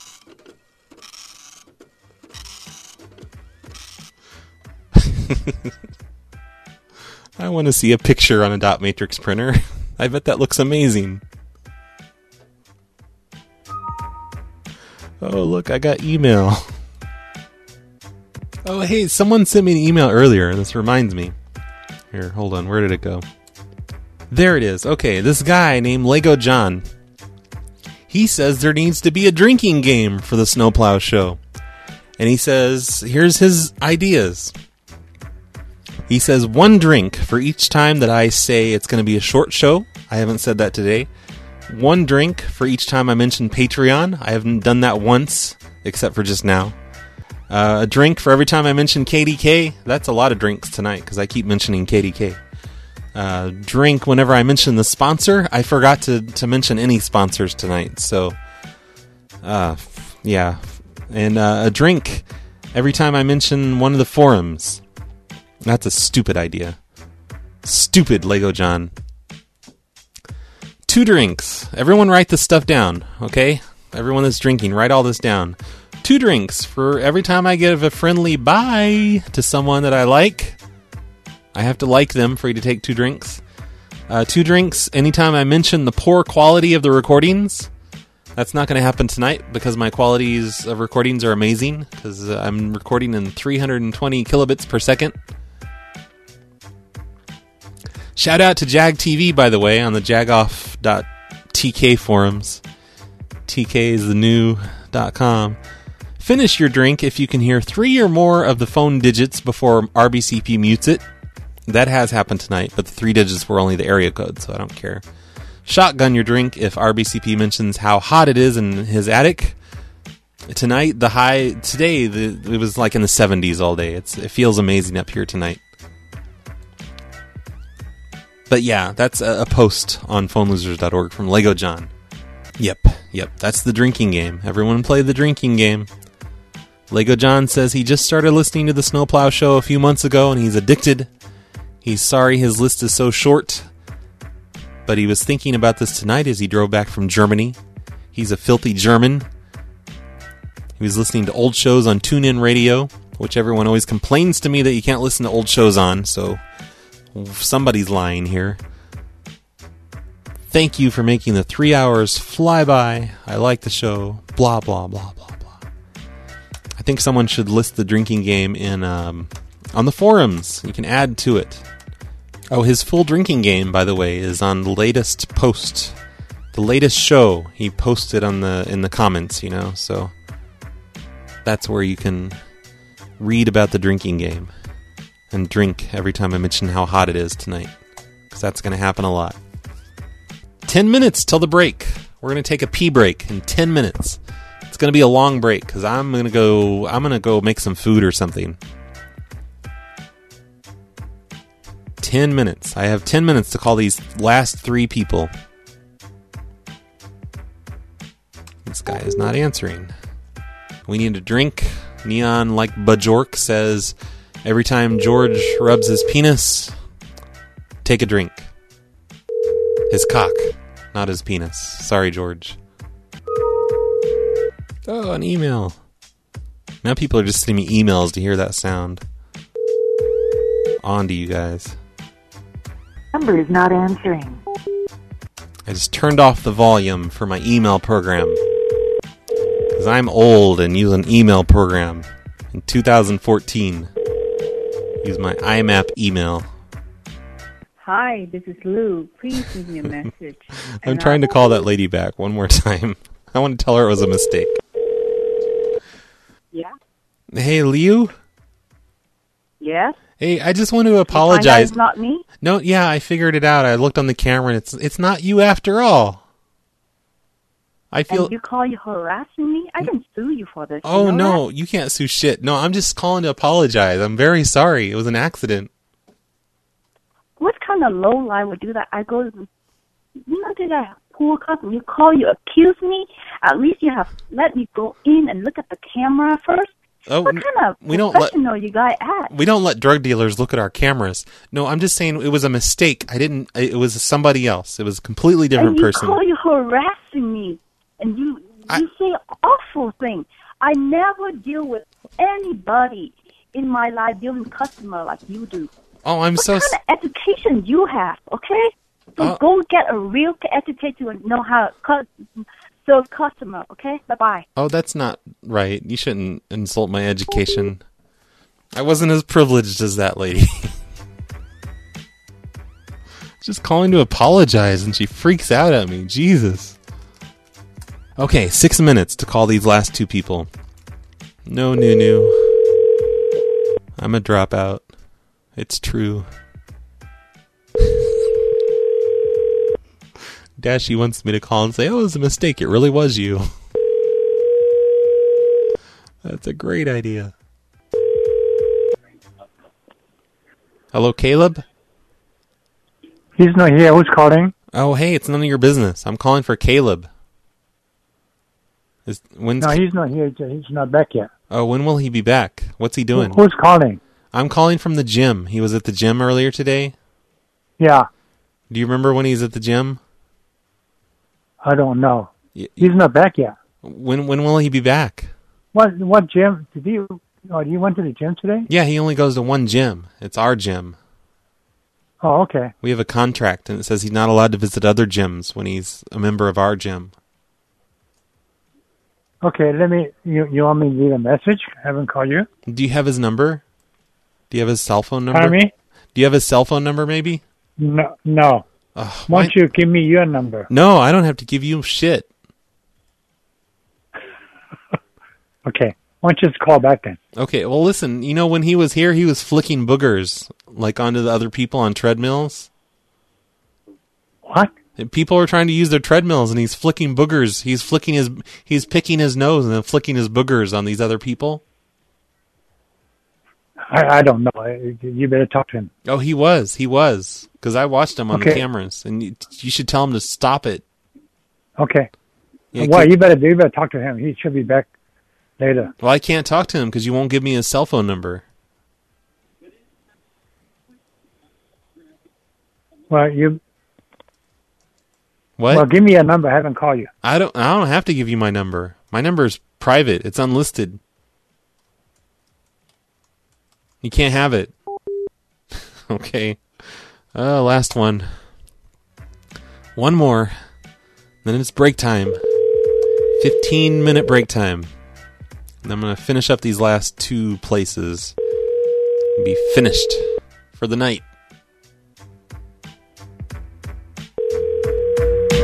I want to see a picture on a dot matrix printer. I bet that looks amazing. Oh, look, I got email. Oh, hey, someone sent me an email earlier. This reminds me. Here, hold on. Where did it go? There it is. Okay, this guy named Lego John. He says there needs to be a drinking game for the Snowplow Show. And he says, here's his ideas. He says 1 drink for each time that I say it's going to be a short show. I haven't said that today. 1 drink for each time I mention Patreon. I haven't done that once, except for just now. A drink for every time I mention KDK. That's a lot of drinks tonight because I keep mentioning KDK. Drink whenever I mention the sponsor. I forgot to mention any sponsors tonight. So, yeah. And a drink every time I mention one of the forums. That's a stupid idea. Stupid, Lego John. 2 drinks. Everyone write this stuff down, okay? Everyone that's drinking, write all this down. 2 drinks for every time I give a friendly bye to someone that I like. I have to like them for you to take 2 drinks. 2 drinks anytime I mention the poor quality of the recordings. That's not going to happen tonight because my qualities of recordings are amazing because I'm recording in 320 kilobits per second. Shout out to Jag TV, by the way, on the jagoff.tk forums. TK is the new.com. Finish your drink if you can hear 3 or more of the phone digits before RBCP mutes it. That has happened tonight, but the 3 digits were only the area code, so I don't care. Shotgun your drink if RBCP mentions how hot it is in his attic. Tonight, the high... Today, it was like in the 70s all day. It feels amazing up here tonight. But yeah, that's a post on phonelosers.org from Lego John. Yep, that's the drinking game. Everyone play the drinking game. Lego John says he just started listening to the Snowplow Show a few months ago and he's addicted. He's sorry his list is so short, but he was thinking about this tonight as he drove back from Germany. He's a filthy German. He was listening to old shows on TuneIn Radio, which everyone always complains to me that you can't listen to old shows on, so somebody's lying here. Thank you for making the 3 hours fly by. I like the show. Blah, blah, blah, blah, blah. I think someone should list the drinking game in on the forums. You can add to it. Oh, his full drinking game, by the way, is on the latest post. The latest show he posted in the comments, so that's where you can read about the drinking game and drink every time I mention how hot it is tonight, because that's going to happen a lot. 10 minutes till the break. We're going to take a pee break in 10 minutes. It's going to be a long break because I'm going to go make some food or something. 10 minutes. I have 10 minutes to call these last 3 people. This guy is not answering. We need a drink. Neon like Bajork says, every time George rubs his penis, take a drink. His cock, not his penis. Sorry, George. Oh, an email. Now people are just sending me emails to hear that sound. On to you guys. Number is not answering. I just turned off the volume for my email program. Because I'm old and use an email program. In 2014. Use my IMAP email. Hi, this is Lou. Please leave me a message. I'm trying to call that lady back one more time. I want to tell her it was a mistake. Yeah? Hey, Liu? Yes? Hey, I just want to apologize. It's not me? No, yeah, I figured it out. I looked on the camera and it's not you after all. I feel. And you call you harassing me? I can sue you for this. Oh, you know no, you can't sue shit. No, I'm just calling to apologize. I'm very sorry. It was an accident. What kind of low line would do that? I go, to that poor customer. You call, you accuse me? At least you have let me go in and look at the camera first. Oh, what kind of professional you guys at? We don't let drug dealers look at our cameras. No, I'm just saying it was a mistake. It was somebody else. It was a completely different person. And you call you harassing me. And you say awful things. I never deal with anybody in my life dealing with customer like you do. Oh, what kind of education you have, okay? So go get a real education and know how to serve customer, okay? Bye-bye. Oh, that's not right. You shouldn't insult my education. I wasn't as privileged as that lady. Just calling to apologize and she freaks out at me. Jesus. Okay, 6 minutes to call these last 2 people. No, Nunu. I'm a dropout. It's true. Dashy wants me to call and say, oh, it was a mistake. It really was you. That's a great idea. Hello, Caleb? He's not here. Who's calling? Oh, hey, it's none of your business. I'm calling for Caleb. No, he's not here. He's not back yet. Oh, when will he be back? What's he doing? Who's calling? I'm calling from the gym. He was at the gym earlier today. Yeah. Do you remember when he's at the gym? I don't know. He's not back yet. When will he be back? What gym? Did you went to the gym today? Yeah, he only goes to one gym. It's our gym. Oh, okay. We have a contract, and it says he's not allowed to visit other gyms when he's a member of our gym. Okay, you want me to leave a message? Have him call you? Do you have his number? Do you have his cell phone number? Pardon me? Do you have his cell phone number, maybe? No. Why don't you give me your number? No, I don't have to give you shit. Okay. Why don't you just call back then? Okay, well listen, when he was here, he was flicking boogers, like onto the other people on treadmills. What? People are trying to use their treadmills, and he's flicking boogers. He's picking his nose and then flicking his boogers on these other people. I don't know. You better talk to him. Oh, he was, because I watched him on the cameras, and you should tell him to stop it. Okay. Yeah, well, you better talk to him. He should be back later. Well, I can't talk to him because you won't give me his cell phone number. Well, What? Well, give me a number. Have him call you. I don't have to give you my number. My number is private. It's unlisted. You can't have it. Okay. Last one. One more. Then it's break time. 15-minute break time. And I'm going to finish up these last 2 places. And be finished for the night.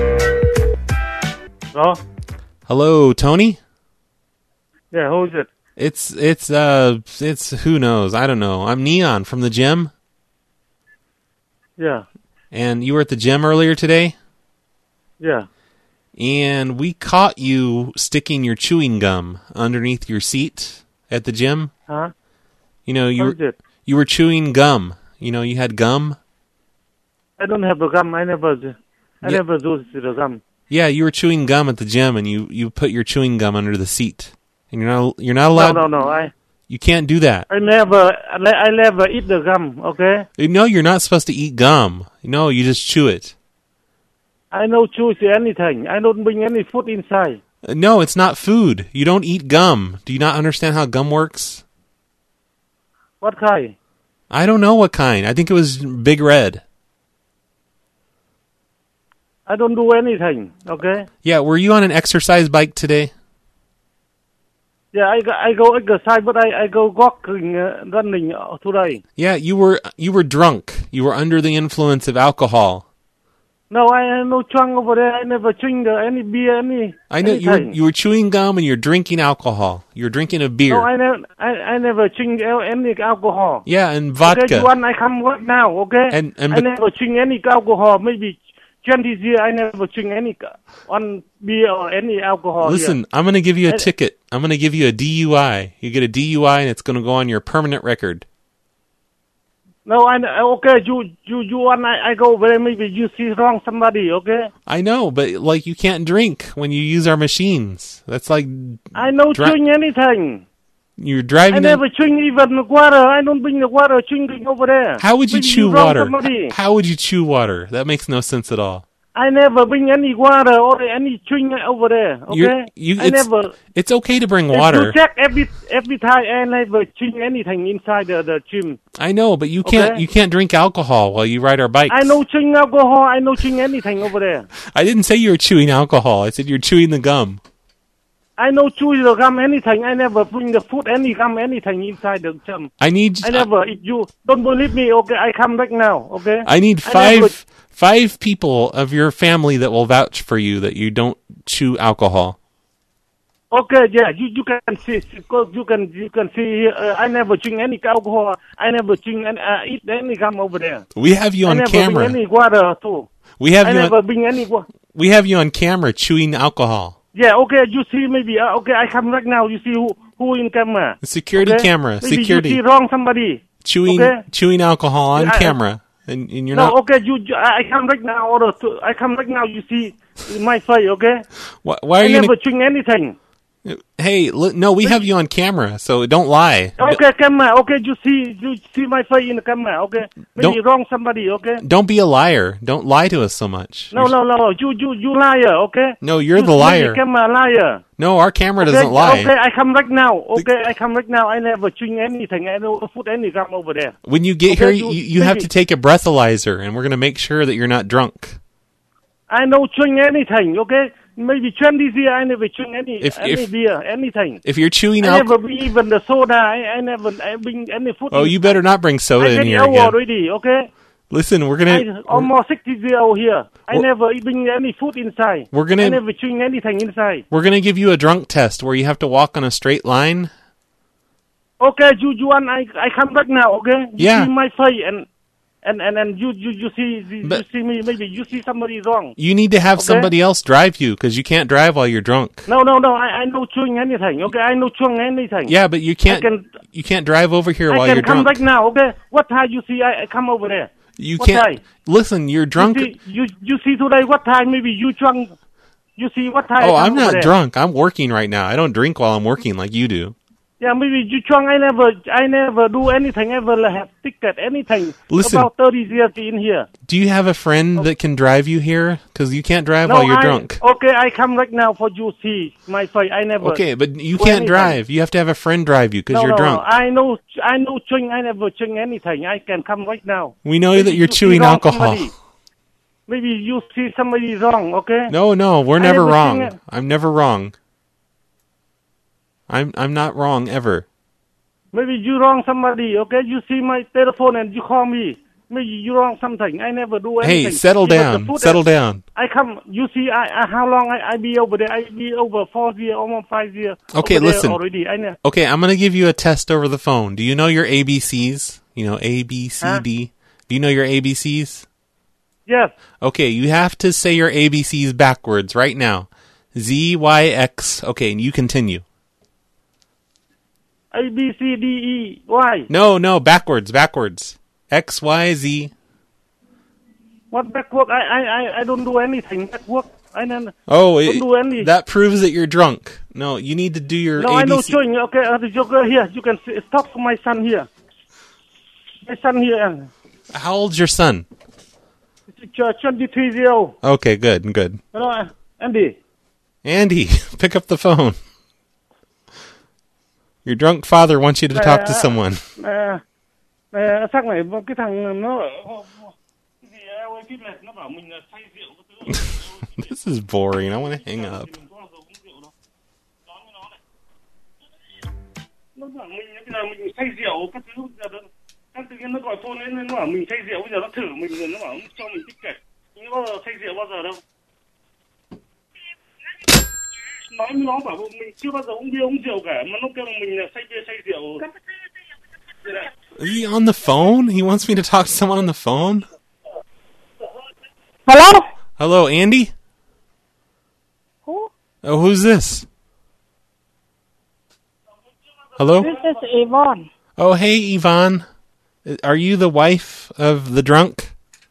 Hello? Hello, Tony? Yeah, who is it? It's who knows? I don't know. I'm Neon from the gym. Yeah. And you were at the gym earlier today? Yeah. And we caught you sticking your chewing gum underneath your seat at the gym. Huh? You know, you were chewing gum. You know, you had gum. I don't have the gum. I never do the gum. Yeah, you were chewing gum at the gym, and you put your chewing gum under the seat, and you're not allowed. No. You can't do that. I never eat the gum. Okay. No, you're not supposed to eat gum. No, you just chew it. I don't choose anything. I don't bring any food inside. No, it's not food. You don't eat gum. Do you not understand how gum works? What kind? I don't know what kind. I think it was Big Red. I don't do anything. Okay. Yeah, were you on an exercise bike today? Yeah, I go exercise, but I go walking, running today. Yeah, you were drunk. You were under the influence of alcohol. No, I have no drunk over there. I never drink any beer, I know you were chewing gum and you're drinking alcohol. You're drinking a beer. No, I never drink any alcohol. Yeah, and vodka. Okay, when I come right now, okay? And I never drink any alcohol. Maybe 20 years I never drink any one beer or any alcohol. Listen, here. I'm going to give you a ticket. I'm going to give you a DUI. You get a DUI and it's going to go on your permanent record. No, okay, you want I go there, maybe you see wrong somebody, okay? I know, but like you can't drink when you use our machines. That's like I don't drink anything. You're driving. I never drink even water. I don't bring the water drinking over there. How would you maybe chew you wrong water? Somebody. How would you chew water? That makes no sense at all. I never bring any water or any drink over there. Okay, It's okay to bring water. You check every time. I never drink anything inside the gym. I know, but you can't drink alcohol while you ride our bikes. I no drink alcohol. I no drink anything over there. I didn't say you were chewing alcohol. I said you're chewing the gum. I no chew the gum anything. I never bring the food any gum anything inside the gym. I never. If you don't believe me, okay, I come back now. Okay. I need five people of your family that will vouch for you that you don't chew alcohol. Okay, yeah, you can see. You can see here. I never drink any alcohol. I never drink and eat any gum over there. We have you on camera. I never bring any water too. We have you on camera chewing alcohol. Yeah, okay, you see maybe. Okay, I come right now. You see who in camera? The security camera. Maybe security. You see wrong somebody. Chewing alcohol on camera. And you're not. Okay, I come right now. I come right now. You see my face, okay? Why are you never drink anything? Hey, no, we have you on camera, so don't lie. Okay, camera. Okay, you see my face in the camera, okay? Maybe wrong somebody, okay? Don't be a liar. Don't lie to us so much. No. You liar, okay? No, you're the liar. Camera liar. No, our camera doesn't lie. Okay, I come right now. Okay, I come right now. I never drink anything. I don't put any gum over there. When you get here, you have to take a breathalyzer, and we're going to make sure that you're not drunk. I don't drink anything, okay? Maybe 20 years I never drink any beer, anything. If you're chewing I never bring even the soda. I never bring any food. Oh, you better not bring soda in here again. Already, okay? Listen, we're almost 60 years old here. I never bring any food inside. I never drink anything inside. We're gonna give you a drunk test where you have to walk on a straight line. Okay, you want I come back now, okay? You see my face and you see me, maybe you see somebody wrong. You need to have somebody else drive you because you can't drive while you're drunk. No, I no drink anything. Okay, I no drink anything. Yeah, but you can't drive over here while you're drunk. I can come back now. Okay, what time you see? I come over there. You can't. Listen, you're drunk. You see today what time? Maybe you drunk. You see what time? Oh, I'm not drunk. I'm working right now. I don't drink while I'm working like you do. Yeah, maybe you drunk. I never do anything. Ever have ticket anything. Listen, about 30 years in here. Do you have a friend that can drive you here? Because you can't drive while you're drunk. Okay, I come right now for you see my face. I never. Okay, but you can't drive. You have to have a friend drive you because you're drunk. I know drink. I never drink anything. I can come right now. We know that you're chewing alcohol. Maybe you see somebody wrong. Okay. No, we're never wrong. I'm never wrong. I'm not wrong ever. Maybe you wrong somebody, okay? You see my telephone and you call me. maybe you wrong something. I never do anything. Hey, settle down. Settle down. I come. You see, how long I be over there? I be over 4 years, almost 5 years. Okay, listen. Already. Okay, I'm gonna give you a test over the phone. Do you know your ABCs? You know A, B, C, D. Do you know your ABCs? Yes. Okay, you have to say your ABCs backwards right now. Z, Y, X. Okay, and you continue. A, B, C, D, E, Y. No, backwards. X, Y, Z. What backward? I don't do anything backward. I don't do anything. That proves that you're drunk. No, you need to do your No, ABC. I know showing. Okay, you go here. You can talk to my son here. My son here. How old's your son? 23 years old. Okay, good. Hello, Andy. Andy, pick up the phone. Your drunk father wants you to talk to someone. Sắc này cái thằng nó nó bảo mình là say rượu. This is boring. I want to hang up. Nó bảo mình bây giờ mình say rượu các thứ các tự nhiên nó gọi phone lên nó bảo mình say rượu bây giờ nó thử mình rồi nó bảo cho mình ticket. Nhưng bao giờ say rượu bao giờ đâu. Nói với nó bảo mình chưa bao giờ uống bia uống rượu cả mà nó kêu mình là say bia say rượu. Is he on the phone? He wants me to talk to someone on the phone? Hello? Hello, Andy? Who? Oh, who's this? Hello? This is Yvonne. Oh, hey, Yvonne. Are you the wife of the drunk?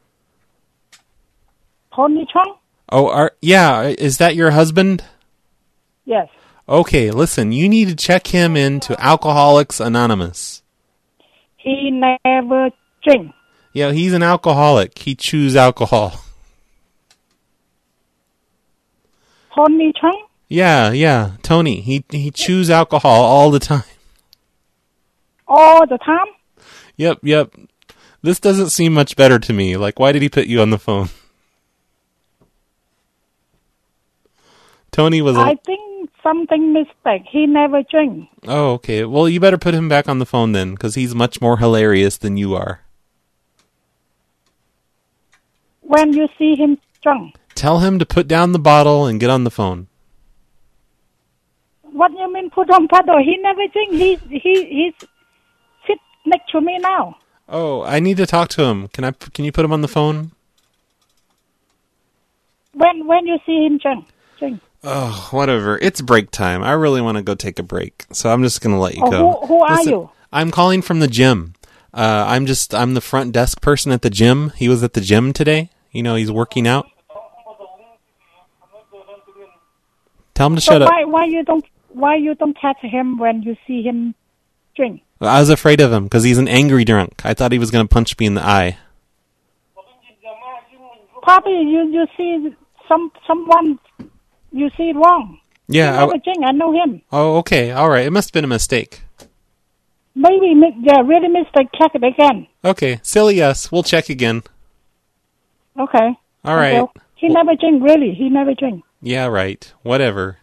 Tony Chung? Oh, yeah. Is that your husband? Yes. Okay, listen. You need to check him into Alcoholics Anonymous. He never drink. Yeah, he's an alcoholic. He chews alcohol. Tony Chung? Yeah, Tony. He chews alcohol all the time. All the time? Yep. This doesn't seem much better to me. Like, why did he put you on the phone? Tony was... I think something mistake. He never drink. Oh, okay. Well, you better put him back on the phone then, because he's much more hilarious than you are. When you see him drunk. Tell him to put down the bottle and get on the phone. What do you mean put on bottle? He never drink. He's sit next to me now. Oh, I need to talk to him. Can you put him on the phone? When you see him drink. Oh, whatever. It's break time. I really want to go take a break, so I'm just going to let you go. Who are you? I'm calling from the gym. I'm the front desk person at the gym. He was at the gym today. You know, he's working out. Tell him to shut up. Why you don't catch him when you see him drink? I was afraid of him because he's an angry drunk. I thought he was going to punch me in the eye. Probably you see someone you see wrong. Yeah, I know him. Oh, okay, all right. It must have been a mistake. Maybe, really mistake. Check it again. Okay, silly us. We'll check again. Okay. All right. Okay. He never drink. Really, he never drink. Yeah, right. Whatever.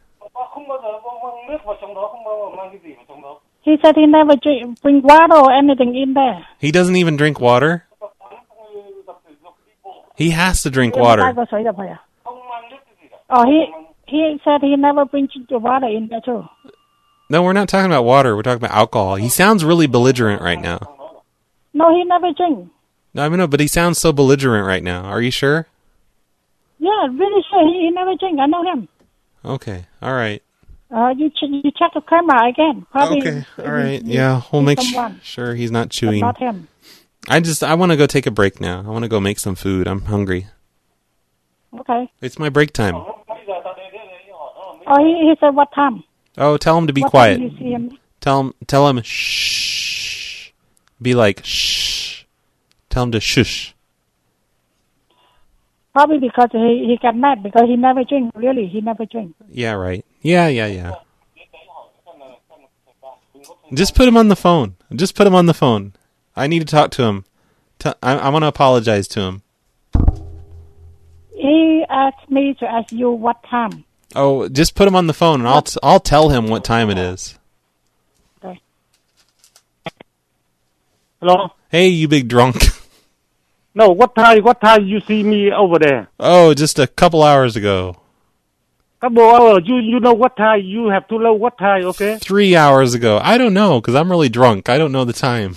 He said he never bring water or anything in there. He doesn't even drink water? He has to drink water. Oh, he said he never brings the water in there too. No, we're not talking about water. We're talking about alcohol. He sounds really belligerent right now. No, he never drink. No, I mean, no, but he sounds so belligerent right now. Are you sure? Yeah, really sure. He never drink. I know him. Okay, all right. You check the camera again. Probably. Okay, all right. Yeah, we'll make sure he's not chewing. Not him. I want to go take a break now. I want to go make some food. I'm hungry. Okay. It's my break time. Oh, he said what time? Oh, tell him to be what quiet. Time you see him? Tell him shh. Be like shh. Tell him to shush. Probably because he got mad because he never drink. Really, he never drink. Yeah, right. Yeah. Just put him on the phone. I need to talk to him. I want to apologize to him. He asked me to ask you what time. Oh, just put him on the phone, and I'll tell him what time it is. Okay. Hello? Hey, you big drunk. No, what time you see me over there? Oh, just a couple hours ago. Couple hours. You know what time? You have to know what time, okay? 3 hours ago. I don't know, because I'm really drunk. I don't know the time.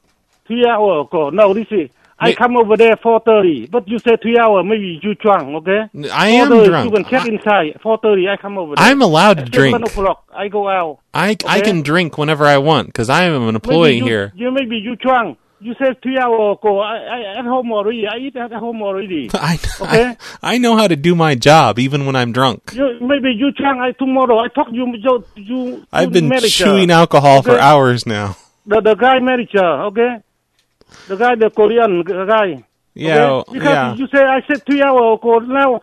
3 hours ago. No, this is... I come over there 4:30, but you said 3 hours. Maybe you drunk, okay? I am drunk. You can check inside. 4:30, I come over there. I'm allowed to At drink. 7 o'clock, I go out. I can drink whenever I want, because I am an employee here. Maybe you drunk. You said 3 hours ago. I at home already. I eat at home already. Okay? I know how to do my job, even when I'm drunk. Maybe you drunk. Tomorrow, I talk you I've been manager, chewing alcohol okay? for hours now. The guy manager, okay? The guy, the Korean guy. Yeah, okay? Because you say I said 3 hours ago. Now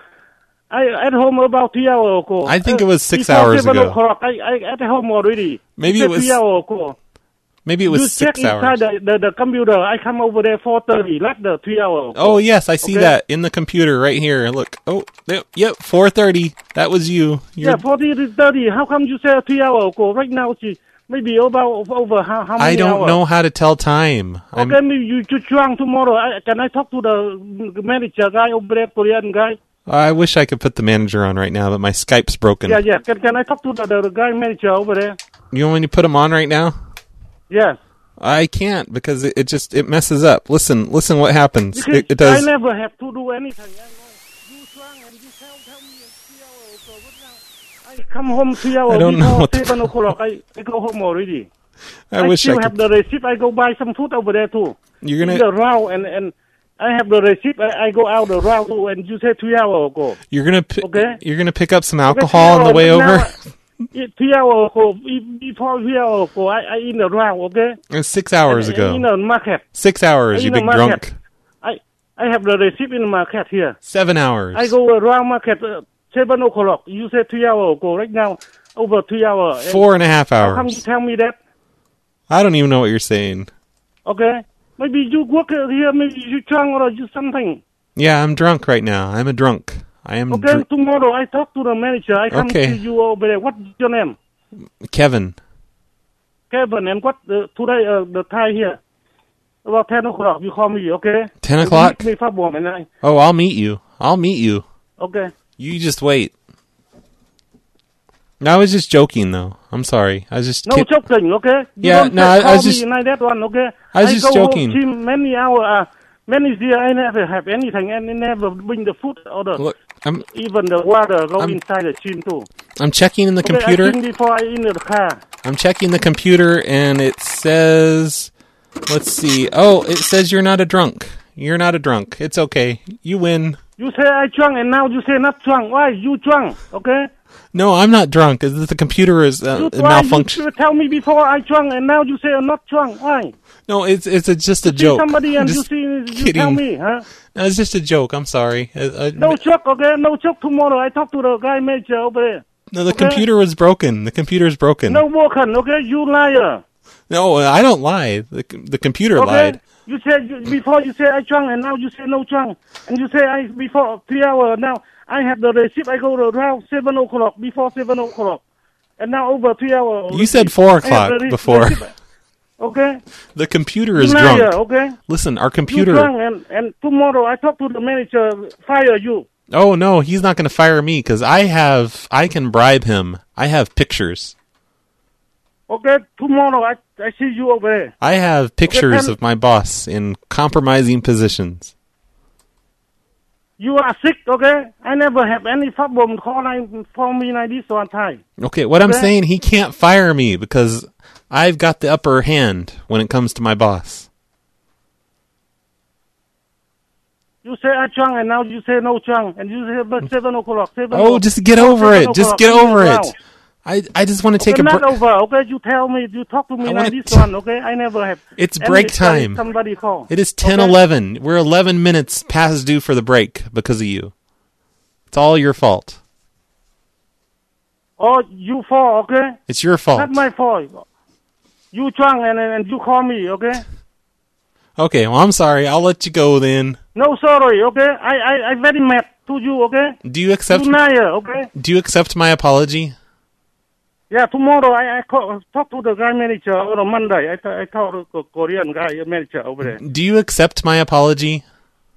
I at home about 3 hours ago. I think it was 6 hours ago. 7 o'clock, I at home already. Maybe it was 3 hours ago. Maybe it was you 6 hours. You check inside the computer. I come over there 4:30, like the 3 hours. Oh yes, I see that in the computer right here. Look. Oh, yep, 4:30. That was you. Yeah, 4:30. How come you say 3 hours ago? Right now, maybe over how many I don't hours? know how to tell time. Okay, maybe you drunk tomorrow. Can I talk to the manager guy over there, Korean guy? I wish I could put the manager on right now, but my Skype's broken. Yeah. Can I talk to the guy manager over there? You want me to put him on right now? Yes. I can't because it messes up. Listen what happens. It does. I never have to do anything. You drunk and you tell me 3 hours ago. I come home 3 hours I don't know what 7 o'clock. I go home already. I wish still I have could. the receipt. I go buy some food over there too. You're gonna the route and I have the receipt. I go out the route too. And you said 3 hours ago. You're gonna okay. You're gonna pick up some alcohol on the way over. 3 hours ago, before 3 hours ago, I in the round, okay? It's 6 hours ago. In the market. 6 hours, you big drunk. I have the receipt in the market here. 7 hours. I go around market 7 o'clock. You said 3 hours ago. Right now, over 3 hours. 4.5 hours. How come you tell me that? I don't even know what you're saying. Okay. Maybe you work here, maybe you drunk or you something. Yeah, I'm drunk right now. I'm a drunk. I am. Okay, tomorrow I talk to the manager. I come to you over there. What's your name? Kevin. Kevin, and what today the time here? About 10 o'clock. You call me, okay? 10 o'clock? Oh, I'll meet you. Okay. You just wait. No, I was just joking, though. I'm sorry. I was just... joking, okay? I was just... Like that one, okay? I was just joking. Home many hours, many years, I never have anything, and I never bring the food or even the water go inside the gym, too. I'm checking in the computer. I think before I in the car. I'm checking the computer, and it says... Let's see. Oh, it says you're not a drunk. You're not a drunk. It's okay. You win. You say I drunk, and now you say not drunk. Why? You drunk, okay? No, I'm not drunk. The computer is malfunctioning. You tell me before I drunk, and now you say I'm not drunk. Why? No, it's just a joke. Somebody and you tell me, huh? No, it's just a joke. I'm sorry. No joke, okay? No joke tomorrow. I talk to the guy manager over there. No, the computer was broken. The computer's broken. No broken, okay? You liar. No, I don't lie. The computer lied. You said before you say I drunk, and now you say no drunk, and you say I before 3 hours. Now I have the receipt. I go around 7 o'clock before 7 o'clock, and now over 3 hours. You said 4 o'clock before. Okay. The computer is drunk. Okay. Listen, our computer. You're drunk, and tomorrow I talk to the manager. Fire you. Oh no, he's not going to fire me because I can bribe him. I have pictures. Okay, tomorrow I see you over there. I have pictures of my boss in compromising positions. You are sick, okay? I never have any problem calling for me like this one time. Okay, what I'm saying, he can't fire me because I've got the upper hand when it comes to my boss. You say I drunk, and now you say no drunk, and you say about 7 o'clock. Just get over it. Just get over it. I just want to take a break. Not over, okay? You tell me, you talk to me like this one, okay? I never have. It's break time. Somebody call. It is 10:11. We're 11 minutes past due for the break because of you. It's all your fault. Oh, you fault, okay? It's your fault. Not my fault. You drunk and you call me, okay? Okay, well, I'm sorry. I'll let you go then. No, sorry, okay? I very mad to you, okay? Do you accept? You liar, okay? Do you accept my apology? Yeah, tomorrow I talk to the guy manager on Monday. I talk to the Korean guy manager over there. Do you accept my apology?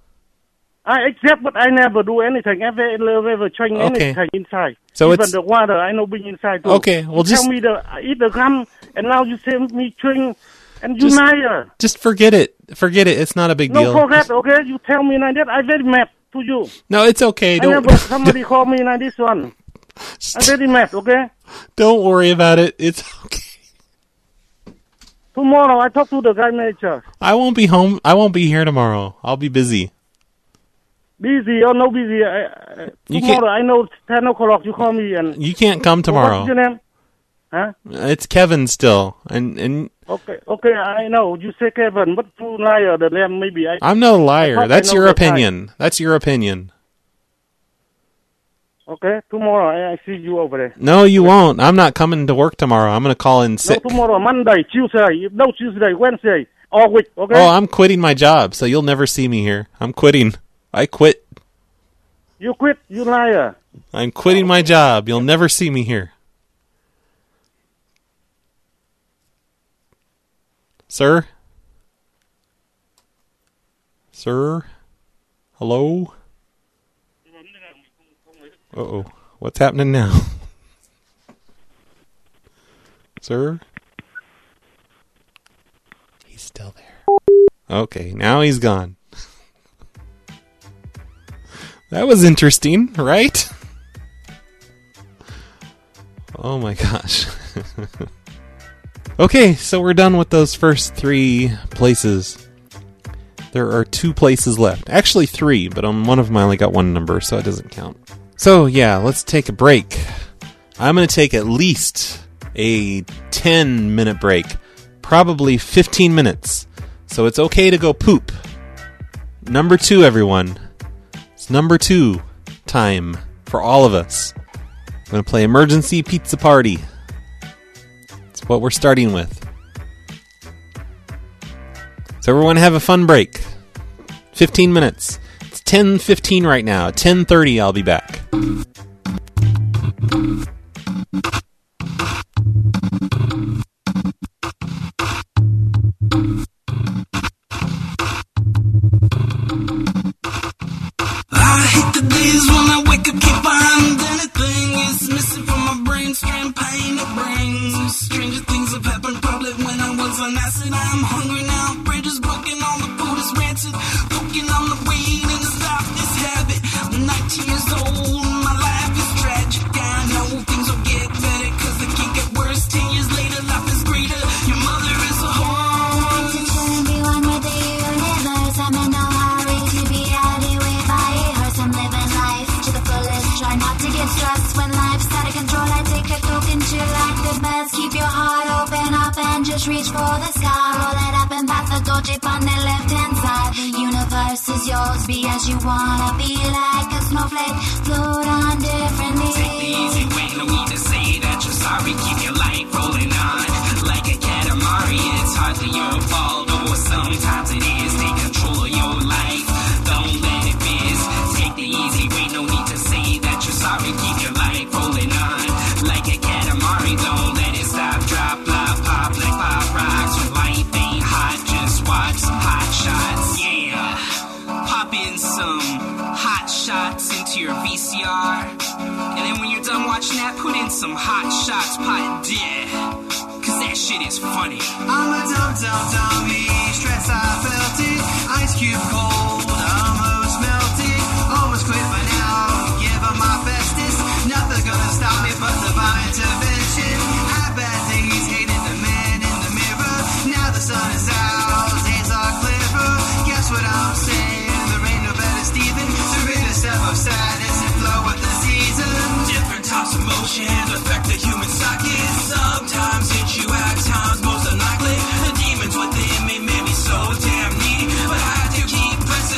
I accept, but I never do anything. Ever change anything inside. So even the water, I know being inside too. Okay, well, tell me eat the gum, and now you say me drink, and you liar. Just forget it. Forget it. It's not a big deal. No, forget. Okay, you tell me like that. I very mad to you. No, it's okay. Somebody call me like this one. I'm very mad. Okay. Don't worry about it. It's okay. Tomorrow, I talk to the guy manager. I won't be home. I won't be here tomorrow. I'll be busy. Busy or no busy? Tomorrow, I know 10 o'clock. You call me and you can't come tomorrow. What's your name? Huh? It's Kevin still, and okay, I know you say Kevin, but you liar. The name maybe. I'm no liar. That's your opinion. That's your opinion. Okay, tomorrow I see you over there. No, you won't. I'm not coming to work tomorrow. I'm going to call in sick. No, tomorrow, Monday, Tuesday, Tuesday, Wednesday, all week. Okay. Oh, I'm quitting my job, so you'll never see me here. I'm quitting. I quit. You quit, you liar. I'm quitting my job. You'll never see me here. Sir? Sir? Hello? Uh-oh. What's happening now? Sir? He's still there. Okay, now he's gone. That was interesting, right? Oh my gosh. Okay, so we're done with those first 3 places. There are 2 places left. Actually 3, but on one of them I only got 1 number, so it doesn't count. So yeah, let's take a break. I'm going to take at least a 10-minute break. Probably 15 minutes. So it's okay to go poop. Number 2, everyone. It's number 2 time for all of us. I'm going to play Emergency Pizza Party. It's what we're starting with. So everyone have a fun break. 15 minutes. It's 10:15 right now. At 10:30 I'll be back. I hate the days when I wake up, can't find anything. It's missing from my brain, strange pain it brings. Stranger things have happened, probably when I was on acid. I'm hungry now, bridges broken, all the food is rancid. Poking on the weed and to stop this habit. I'm 19 years old, my life is tragic. I know things will get better, cause they can't get worse. 10 years later, life is greater. Your mother is a whore. Everyone with the universe, I'm in no hurry to be out of way by hers. I'm living life to the fullest, try not to get stressed. When life's out of control, I take a token to like the best. Keep your heart open up and just reach for the sky. Roll it up and pass the torch on the left hand side. The universe is yours, be as you wanna be. Like a snowflake, float on differently. Take the easy way, no need to say that you're sorry. Keep your life rolling on like a Katamari. It's hardly your fault, or sometimes it is. Take control of your life, don't let it fizz. Take the easy way, no need to say that you're sorry. Keep your life rolling on like a Katamari. Don't let it stop, drop, flop, pop like pop rocks. When life ain't hot, just watch some hot shots. Yeah, pop in some hot shots into your VCR, and then when you're done watching that, put in some hot shots pot dead, cause that shit is funny. I'm a dummy, stress I felt it, ice cube cold, almost melted, almost quit by now, give up my bestest, nothing's gonna stop me but divine intervention. I bad things, hated the man in the mirror, now the sun is out, days are clearer, guess what I'm saying, there ain't no better Steven, to rid yourself of sadness and flow with the seasons. Different types of emotions affect the human psyche, sometimes hit you at times most unlikely, the demons within me made me so damn needy, but I do keep pressing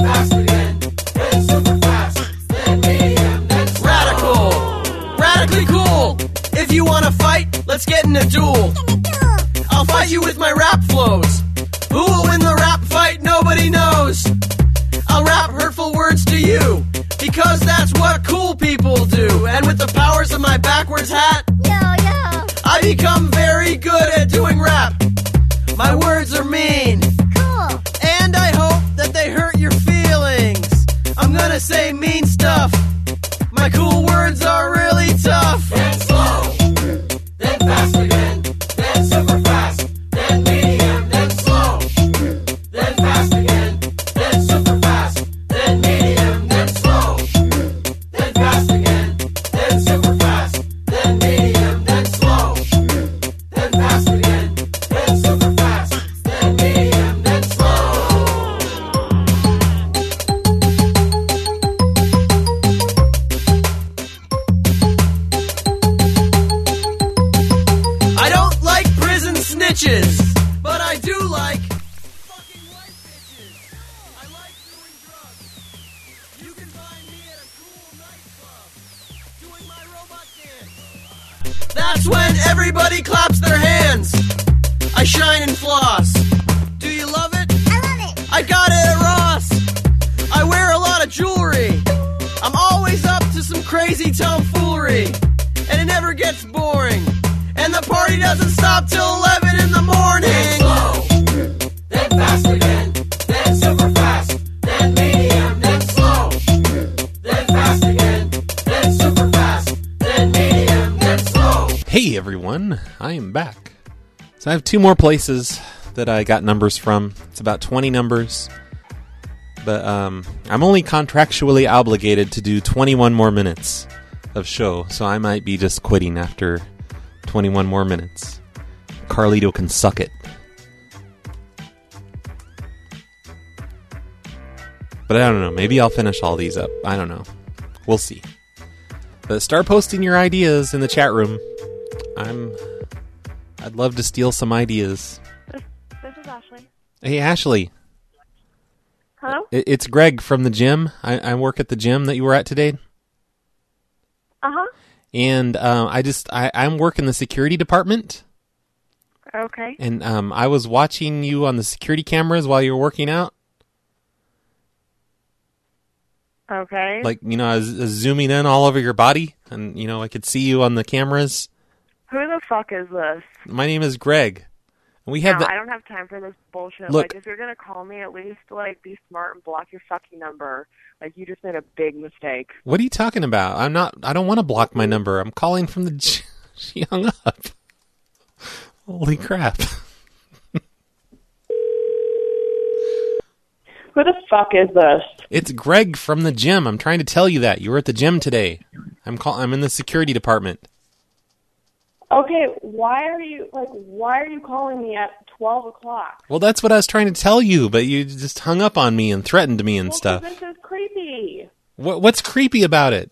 fast again, then super fast, then medium, then slow. Radical, radically cool. If you wanna fight, let's get in a duel. I'll fight you with my rap flows. Who will win the rap fight? Nobody knows. I'll rap hurtful words to you, because that's what cool people do. And with the powers of my backwards hat, I become very good at doing rap. My words are mean. Cool. And I hope that they hurt your feelings. I'm gonna say mean stuff. My cool words are really tough. Then slow, then fast again, then super fast, then medium, then slow. Then fast again, then super fast, then medium, then slow. Then fast again, then super fast, then medium, then slow. Then fast again, then super fast, then medium, then slow. I don't like prison snitches, but I do like fucking white bitches. I like doing drugs. You can find me at a cool nightclub doing my robot dance. That's when everybody claps their hands. I shine and floss. Do you love it? I love it. I got it at Ross. I wear a lot of jewelry. I'm always up to some crazy tomfoolery. And it never gets boring. And the party doesn't stop till 11 in the morning. Then slow, then fast again, then super fast, then medium, then slow. Then fast again, then super fast, then medium, then slow. Hey everyone, I am back. So I have 2 more places that I got numbers from. It's about 20 numbers. But I'm only contractually obligated to do 21 more minutes of show, so I might be just quitting after 21 more minutes. Carlito can suck it. But I don't know, maybe I'll finish all these up. I don't know. We'll see. But start posting your ideas in the chat room. I'd love to steal some ideas. This is Ashley. Hey, Ashley. Hello? It's Greg from the gym. I work at the gym that you were at today. Uh-huh. And I'm working the security department. Okay. And I was watching you on the security cameras while you were working out. Okay. Like, you know, I was zooming in all over your body. And, you know, I could see you on the cameras. Who the fuck is this? My name is Greg. And we have No, I don't have time for this bullshit. Look. Like, if you're gonna call me, at least, like, be smart and block your fucking number. Like, you just made a big mistake. What are you talking about? I don't want to block my number. I'm calling from the... She hung up. Holy crap. Who the fuck is this? It's Greg from the gym. I'm trying to tell you that. You were at the gym today. I'm in the security department. Okay, why are you calling me at 12 o'clock? Well, that's what I was trying to tell you, but you just hung up on me and threatened me and stuff. This is creepy. What's creepy about it?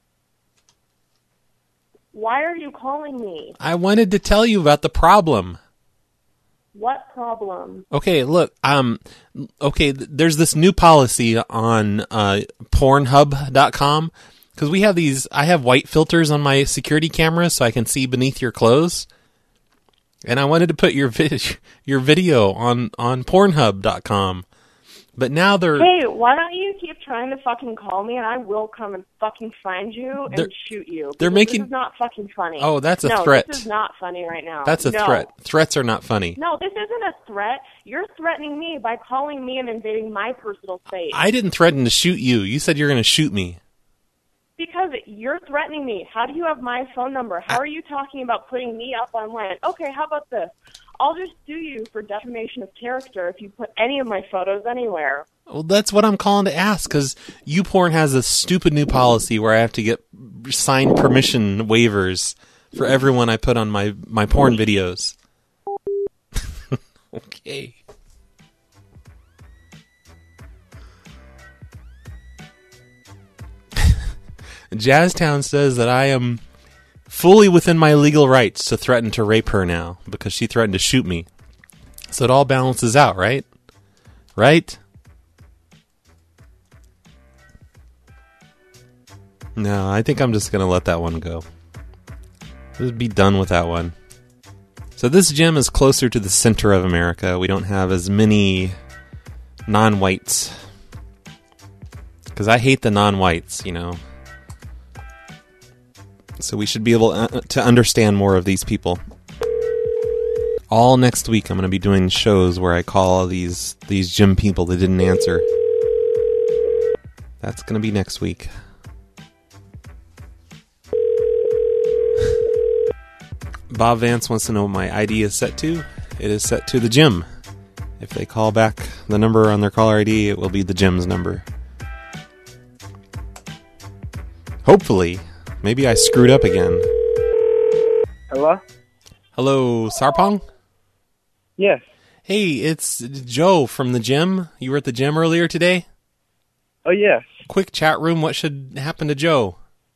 Why are you calling me? I wanted to tell you about the problem. What problem? Okay, look, there's this new policy on Pornhub.com, because I have white filters on my security camera so I can see beneath your clothes. And I wanted to put your video on Pornhub.com. But now they're... Hey, why don't you keep trying to fucking call me and I will come and fucking find you and shoot you. They're making... This is not fucking funny. Oh, that's a threat. No, this is not funny right now. That's a threat. Threats are not funny. No, this isn't a threat. You're threatening me by calling me and invading my personal space. I didn't threaten to shoot you. You said you're going to shoot me. Because you're threatening me. How do you have my phone number? How are you talking about putting me up online? Okay, how about this? I'll just sue you for defamation of character if you put any of my photos anywhere. Well, that's what I'm calling to ask, because YouPorn has a stupid new policy where I have to get signed permission waivers for everyone I put on my porn videos. Okay. Jazztown says that I am fully within my legal rights to threaten to rape her now because she threatened to shoot me. So it all balances out, right? Right? No, I think I'm just going to let that one go. Just be done with that one. So this gym is closer to the center of America. We don't have as many non-whites. Because I hate the non-whites, you know. So we should be able to understand more of these people. All next week I'm going to be doing shows where I call these gym people that didn't answer. That's going to be next week. Bob Vance wants to know what my ID is set to. It is set to the gym. If they call back the number on their caller ID, it will be the gym's number. Hopefully. Maybe I screwed up again. Hello? Hello, Sarpong? Yes. Hey, it's Joe from the gym. You were at the gym earlier today? Oh, yes. Quick chat room. What should happen to Joe?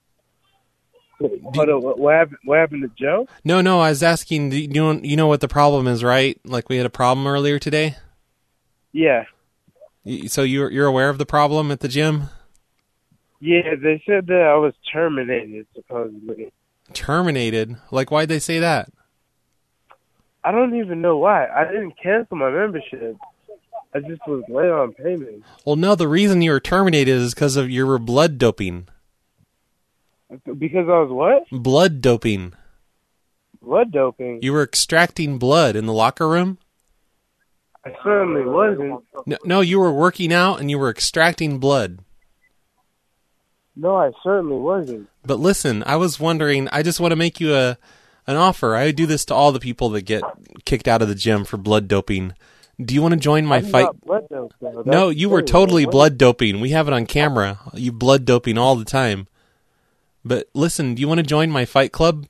Hold on, what happened to Joe? No, I was asking, you know what the problem is, right? Like we had a problem earlier today? Yeah. So you're aware of the problem at the gym? Yeah, they said that I was terminated, supposedly. Terminated? Like, why'd they say that? I don't even know why. I didn't cancel my membership. I just was late on payment. Well, no, the reason you were terminated is because of your blood doping. Because I was what? Blood doping. Blood doping? You were extracting blood in the locker room? I certainly wasn't. No, you were working out and you were extracting blood. No, I certainly wasn't. But listen, I was wondering, I just want to make you an offer. I do this to all the people that get kicked out of the gym for blood doping. Do you want to join my fight? Blood dope, though. No, you were totally blood doping. We have it on camera. You blood doping all the time. But listen, do you want to join my fight club?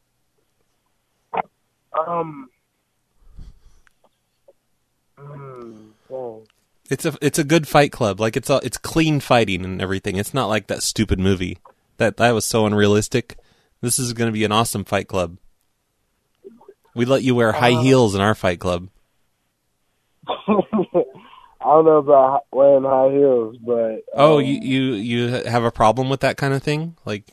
It's a good fight club. Like it's clean fighting and everything. It's not like that stupid movie. That was so unrealistic. This is going to be an awesome fight club. We let you wear high heels in our fight club. I don't know about wearing high heels, but oh, you have a problem with that kind of thing? Like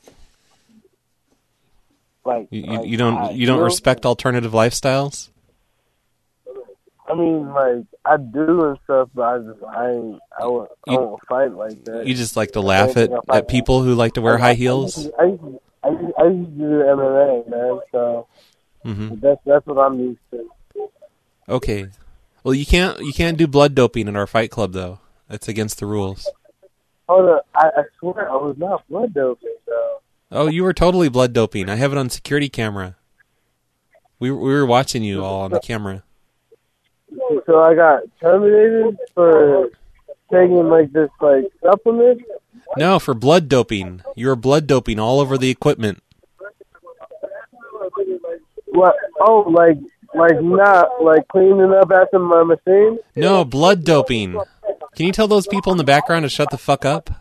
you don't respect alternative lifestyles? I mean, like I do and stuff, but I won't fight like that. You just like to laugh at people who like to wear high heels? I used to do MMA, man. So that's what I'm used to. Okay. Well, you can't do blood doping in our fight club, though. That's against the rules. Hold on, I swear I was not blood doping, though. Oh, you were totally blood doping. I have it on security camera. We were watching you all on the camera. So I got terminated for taking like this supplement? No, for blood doping. You were blood doping all over the equipment. What? Oh, like not like cleaning up after my machine? No, blood doping. Can you tell those people in the background to shut the fuck up?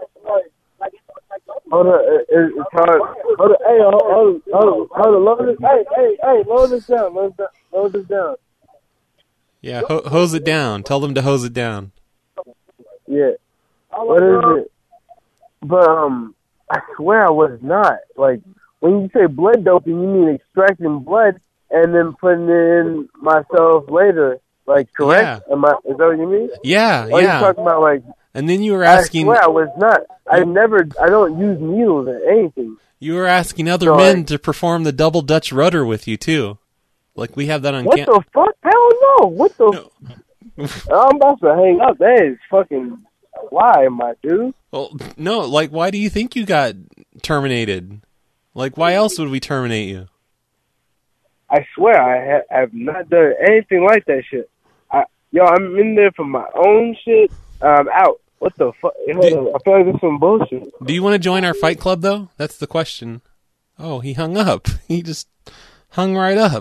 Hold on, it's hard. Hold on, hey, hold on, load this. Hey, load this down. Load this down. Yeah, hose it down. Tell them to hose it down. Yeah. What is it? But I swear I was not. Like when you say blood doping, you mean extracting blood and then putting it in myself later. Like, correct? Yeah. Is that what you mean? Yeah, Or yeah. you talking about like? And then you were asking. I swear I was not. I don't use needles or anything. You were asking other men to perform the double Dutch rudder with you too. Like we have that on camera. What the fuck? Hell no! What the? I'm about to hang up. That is fucking. Why, my dude? Well, no. Like, why do you think you got terminated? Like, why else would we terminate you? I swear I have not done anything like that shit. I'm in there for my own shit. I'm out. What the fuck? I feel like this is some bullshit. Do you want to join our fight club, though? That's the question. Oh, he hung up. He just hung right up.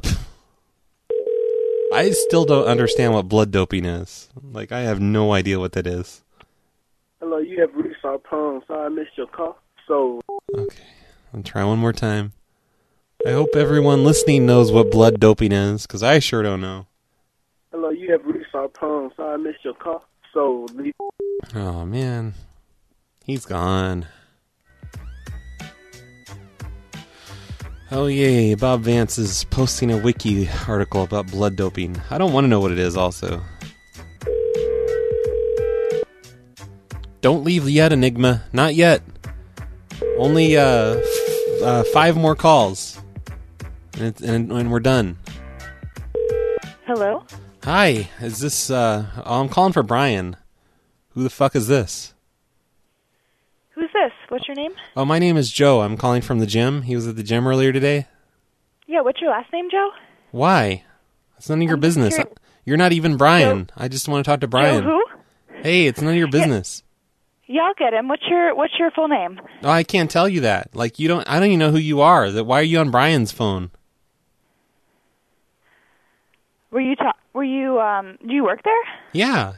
I still don't understand what blood doping is. Like, I have no idea what that is. Hello, you have reached our phone. Sorry I missed your call. So... Okay, I'll try one more time. I hope everyone listening knows what blood doping is, because I sure don't know. Hello, you have reached our phone. Sorry I missed your call. So... Oh, man. He's gone. Oh yay, Bob Vance is posting a wiki article about blood doping. I don't want to know what it is also. Don't leave yet, Enigma. Not yet. Only 5 more calls. And we're done. Hello? Hi, is this, I'm calling for Brian. Who the fuck is this? Who's this? What's your name? Oh, my name is Joe. I'm calling from the gym. He was at the gym earlier today. Yeah, what's your last name, Joe? Why? It's none of your business. You're not even Brian. Joe? I just want to talk to Brian. Joe who? Hey, it's none of your business. Yeah, I'll get him. What's your full name? Oh, I can't tell you that. Like, I don't even know who you are. Why are you on Brian's phone? Do you work there? Yeah.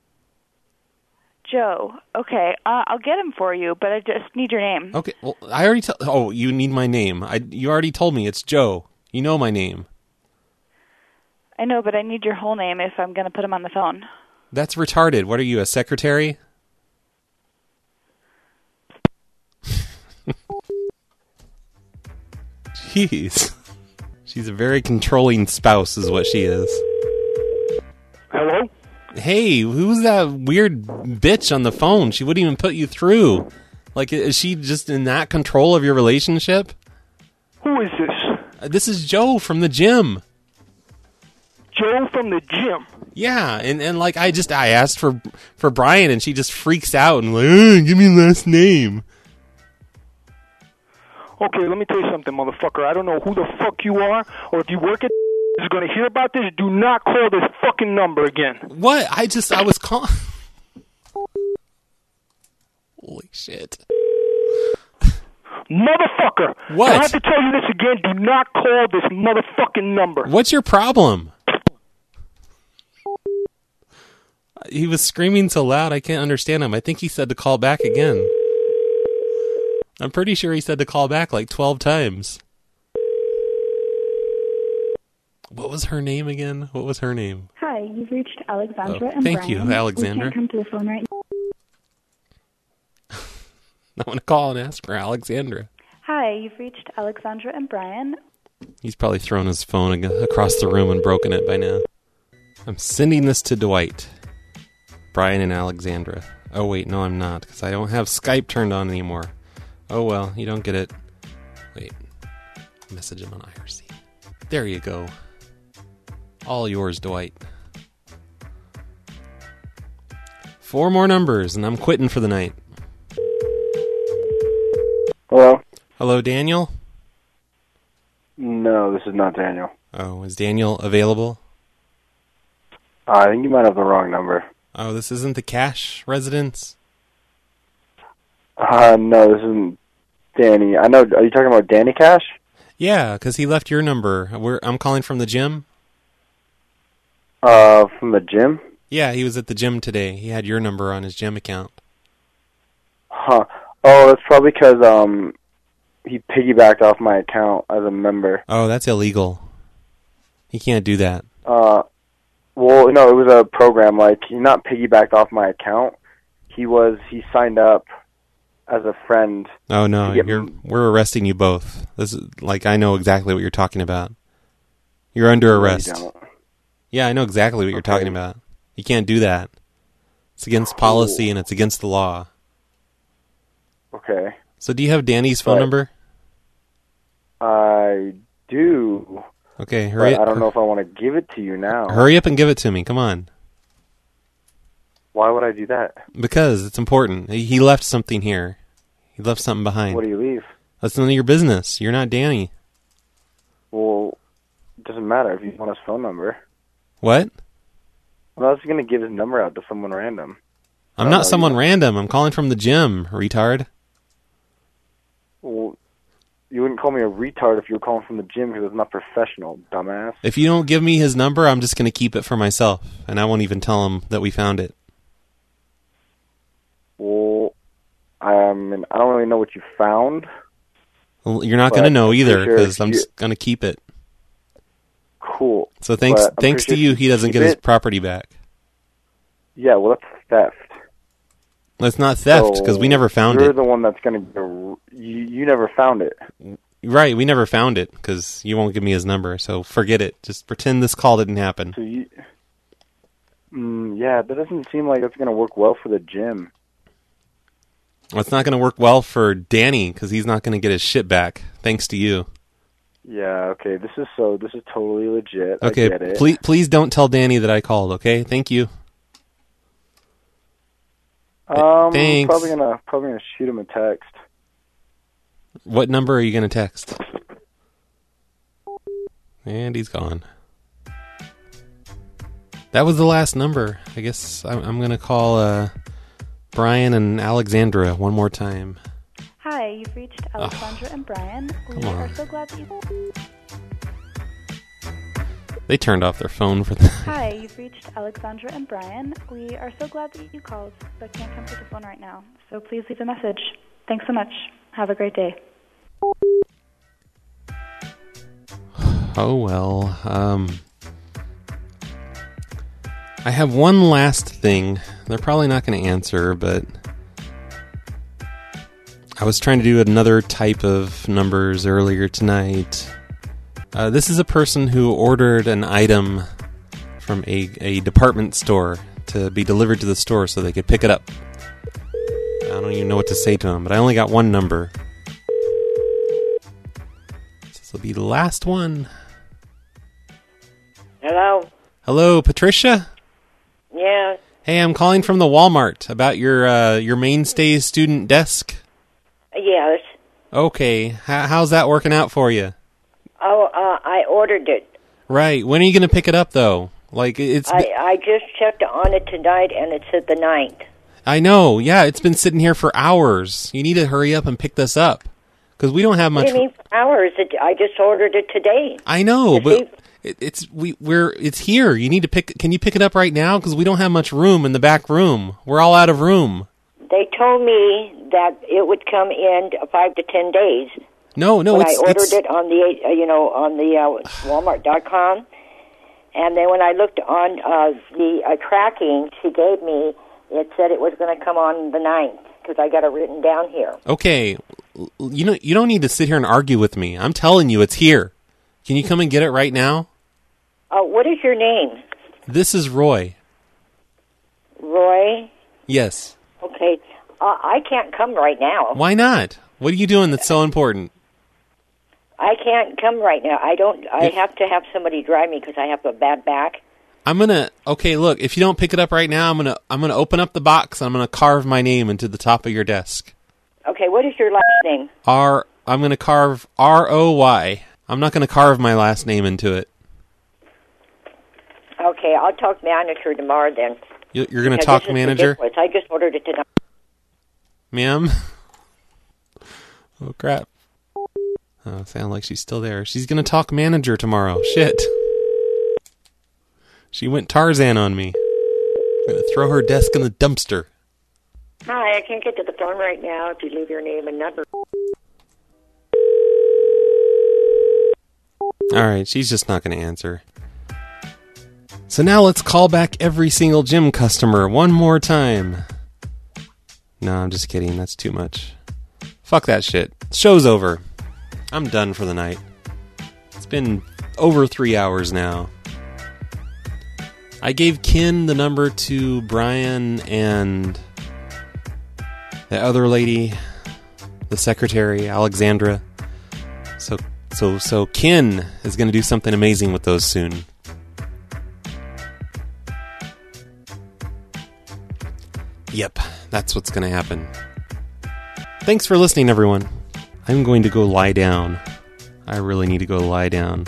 Joe. Okay, I'll get him for you, but I just need your name. Okay, well, I already oh, you need my name. You already told me it's Joe. You know my name. I know, but I need your whole name if I'm going to put him on the phone. That's retarded. What are you, a secretary? Jeez. She's a very controlling spouse is what she is. Hello? Hey, who's that weird bitch on the phone? She wouldn't even put you through. Like, is she just in that control of your relationship? Who is this? This is Joe from the gym. Joe from the gym? Yeah, and like, I asked for Brian, and she just freaks out and like, give me last name. Okay, let me tell you something, motherfucker. I don't know who the fuck you are, or if you work at is going to hear about this. Do not call this fucking number again. What? I was calling. Holy shit. Motherfucker. What? I have to tell you this again. Do not call this motherfucking number. What's your problem? He was screaming so loud I can't understand him. I think he said to call back again. I'm pretty sure he said to call back like 12 times. What was her name again? What was her name? Hi, you've reached Alexandra and thank Brian. you, Alexandra. We can't come to the phone right now. I want to call and ask for Alexandra. Hi, you've reached Alexandra and Brian. He's probably thrown his phone across the room and broken it by now. I'm sending this to Dwight. Brian and Alexandra. Oh wait, no I'm not, because I don't have Skype turned on anymore. Oh well, you don't get it. Wait. Message him on IRC. There you go. All yours, Dwight. 4 more numbers, and I'm quitting for the night. Hello? Hello, Daniel? No, this is not Daniel. Oh, is Daniel available? I think you might have the wrong number. Oh, this isn't the Cash residence? No, this isn't Danny. I know, are you talking about Danny Cash? Yeah, because he left your number. I'm calling from the gym. From the gym? Yeah, he was at the gym today. He had your number on his gym account. Huh. Oh, that's probably because, he piggybacked off my account as a member. Oh, that's illegal. He can't do that. Well, no, it was a program, like, he not piggybacked off my account. He signed up as a friend. Oh, no, we're arresting you both. This is, like, I know exactly what you're talking about. You're under arrest. No, you don't. Yeah, I know exactly what you're talking about. You can't do that. It's against policy and it's against the law. Okay. So do you have Danny's phone number? I do. Okay, hurry up. I don't know if I want to give it to you now. Hurry up and give it to me. Come on. Why would I do that? Because it's important. He left something here. He left something behind. What do you leave? That's none of your business. You're not Danny. Well, it doesn't matter if you want his phone number. What? I'm not just going to give his number out to someone random. I'm not someone random. I'm calling from the gym, retard. Well, you wouldn't call me a retard if you were calling from the gym because it's not professional, dumbass. If you don't give me his number, I'm just going to keep it for myself, and I won't even tell him that we found it. Well, I mean, I don't really know what you found. Well, you're not going to know either because I'm just going to keep it. Cool. So thanks to you, he doesn't get his property back. Yeah, well, that's theft. That's not theft because we never found it. You're the one that's going to... You never found it. Right, we never found it because you won't give me his number, so forget it. Just pretend this call didn't happen. So yeah, that doesn't seem like it's going to work well for the gym. Well, it's not going to work well for Danny because he's not going to get his shit back, thanks to you. Yeah, okay, this is totally legit. Okay, I get it. Please don't tell Danny that I called, okay? Thank you. Thanks. Probably gonna shoot him a text. What number are you going to text? And he's gone. That was the last number. I guess I'm going to call Brian and Alexandra one more time. Hi, you've reached Alexandra and Brian. We Come are on. so glad that you... They turned off their phone for that. Hi, you've reached Alexandra and Brian. We are so glad that you called, but can't come to the phone right now. So please leave a message. Thanks so much. Have a great day. Oh, well. I have one last thing. They're probably not going to answer, but I was trying to do another type of numbers earlier tonight. This is a person who ordered an item from a department store to be delivered to the store so they could pick it up. I don't even know what to say to him, but I only got one number. This will be the last one. Hello? Hello, Patricia? Yeah. Hey, I'm calling from the Walmart about your Mainstay student desk. Yes. Okay, how's that working out for you? Oh, I ordered it. Right. When are you going to pick it up, though? Like I just checked on it tonight, and it's at the 9th. I know. Yeah, it's been sitting here for hours. You need to hurry up and pick this up because we don't have much. What do you mean for hours? I just ordered it today. I know, but it's here. You need to pick. Can you pick it up right now? Because we don't have much room in the back room. We're all out of room. They told me that it would come in 5 to 10 days. No, when I ordered it on the Walmart.com, and then when I looked on the tracking she gave me, it said it was going to come on the 9th because I got it written down here. Okay, you don't need to sit here and argue with me. I'm telling you, it's here. Can you come and get it right now? What is your name? This is Roy. Roy? Yes. Okay, I can't come right now. Why not? What are you doing that's so important? I can't come right now. I have to have somebody drive me because I have a bad back. Okay, look, if you don't pick it up right now, I'm gonna open up the box and I'm gonna carve my name into the top of your desk. Okay, what is your last name? I'm gonna carve R-O-Y. I'm not gonna carve my last name into it. Okay, I'll talk manager tomorrow then. You're gonna talk manager? Ridiculous. I just ordered it tonight. Ma'am? Oh, crap. Oh, sound like she's still there. She's going to talk manager tomorrow. Shit. She went Tarzan on me. I'm going to throw her desk in the dumpster. Hi, I can't get to the phone right now if you leave your name and number. All right, she's just not going to answer. So now let's call back every single gym customer one more time. No, I'm just kidding. That's too much. Fuck that shit. Show's over. I'm done for the night. It's been over 3 hours now. I gave Ken the number to Brian and the other lady, the secretary, Alexandra. So Ken is going to do something amazing with those soon. Yep, that's what's going to happen. Thanks for listening, everyone. I'm going to go lie down. I really need to go lie down.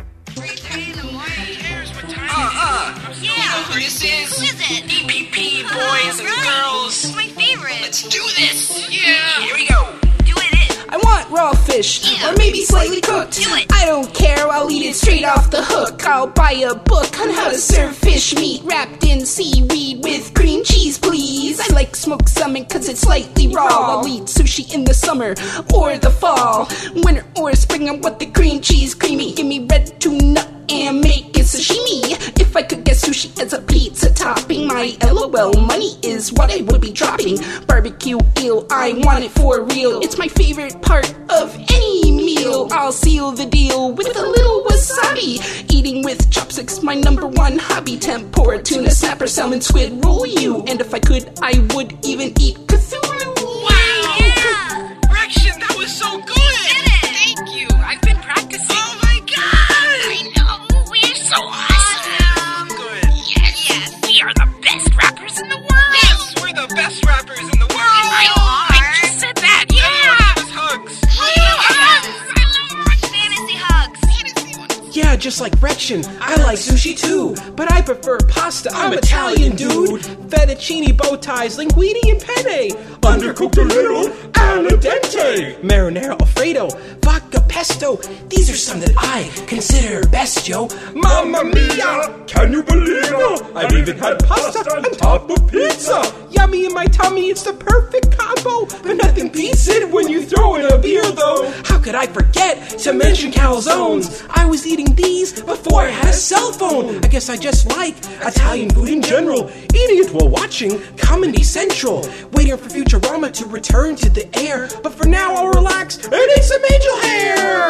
Yeah, this is. What is it? EPP, boys and girls. It's my favorite. Let's do this. Yeah. Here we go. I want raw fish, or maybe slightly cooked. I don't care, I'll eat it straight off the hook. I'll buy a book on how to serve fish meat wrapped in seaweed with cream cheese, please. I like smoked salmon cause it's slightly raw. I'll eat sushi in the summer or the fall. Winter or spring, I want the cream cheese creamy. Give me red tuna and make it sashimi. If I could get sushi as a pizza topping, my LOL money is what I would be dropping. Barbecue eel, I want it for real. It's my favorite part of any me meal. I'll seal the deal with a little wasabi. Eating with chopsticks, my number one hobby. Tempura, tuna, snapper, salmon, squid, roll you. And if I could, I would even eat Cthulhu. Wow! Yeah! Rection, that was so good! Thank you. I've been practicing. Oh my god! I know. We're so awesome. Good. Yes, we are the best rappers in the world. Yes, we're the best rappers in the world. I just said that. Yeah. Give us hugs. Fantasy hugs. Yeah, just like Rection, I like sushi too, but I prefer pasta. I'm Italian, dude. Fettuccine, bow ties, linguine, and penne. Undercooked a little, al dente. Marinara Alfredo, vodka pesto. These are some that I consider best, yo. Mamma mia, can you believe it? I've even had pasta on top of pizza. Yummy in my tummy, it's the perfect combo. But nothing beats it when you throw in a beer, though. How could I forget to mention calzones? I was eating these before I had a cell phone. I guess I just like Italian food in general. Eating it while watching Comedy Central. Waiting for Futurama to return to the air. But for now, I'll relax and eat some angel hair.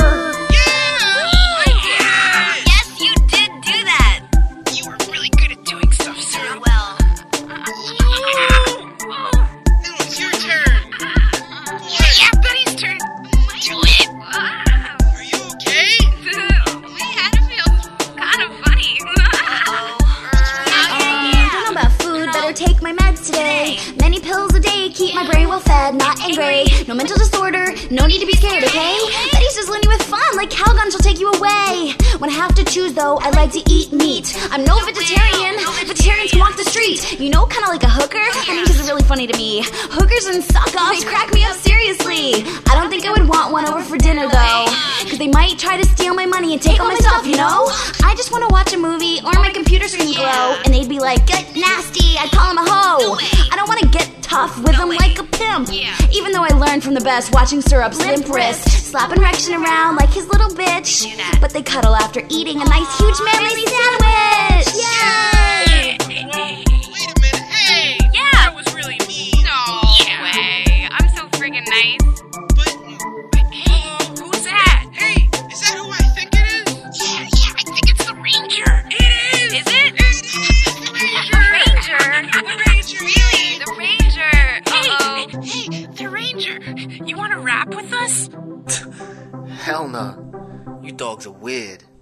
Yes, you did do that. You were really good at doing stuff, sir. Well. Now it's your turn. Yeah, Betty's turn. Do it. Are you okay? We kind of feel kind of funny. Don't know about food, better take my meds today. Many pills a day, keep my brain well fed, not angry. No mental disorder, no need to be scared, okay? Betty's just learning with fun, like Calgon, she'll take you away. When I have to choose though, I like to eat meat. I'm no vegetarian, vegetarians can walk the street. You know, kinda like a hooker, I think this is really funny to me. Hookers and suck-offs crack me up seriously. I don't think I would want one over for dinner though, cause they might try to steal my money and take all my stuff, you know? I just wanna watch a movie or my computer screen glow, and they'd be like, get nasty, I'd call him a hoe. I don't wanna get tough with them like a pimp. Even though I learned from the best watching Syrup's limp wrist, slapping Rection around like his little bitch. But they cuddle after eating a nice huge mayonnaise sandwich. Yay! Wait a minute, hey! Yeah! That was really mean. No way. I'm so friggin' nice. But, hey, who's that? Hey, is that who I think it is? Yeah, I think it's the Ranger. It is! Is it? It's the Ranger! The Ranger, really? The Ranger! Uh-oh. Hey, the Ranger, you wanna rap with us? Hell no. You dogs are weird.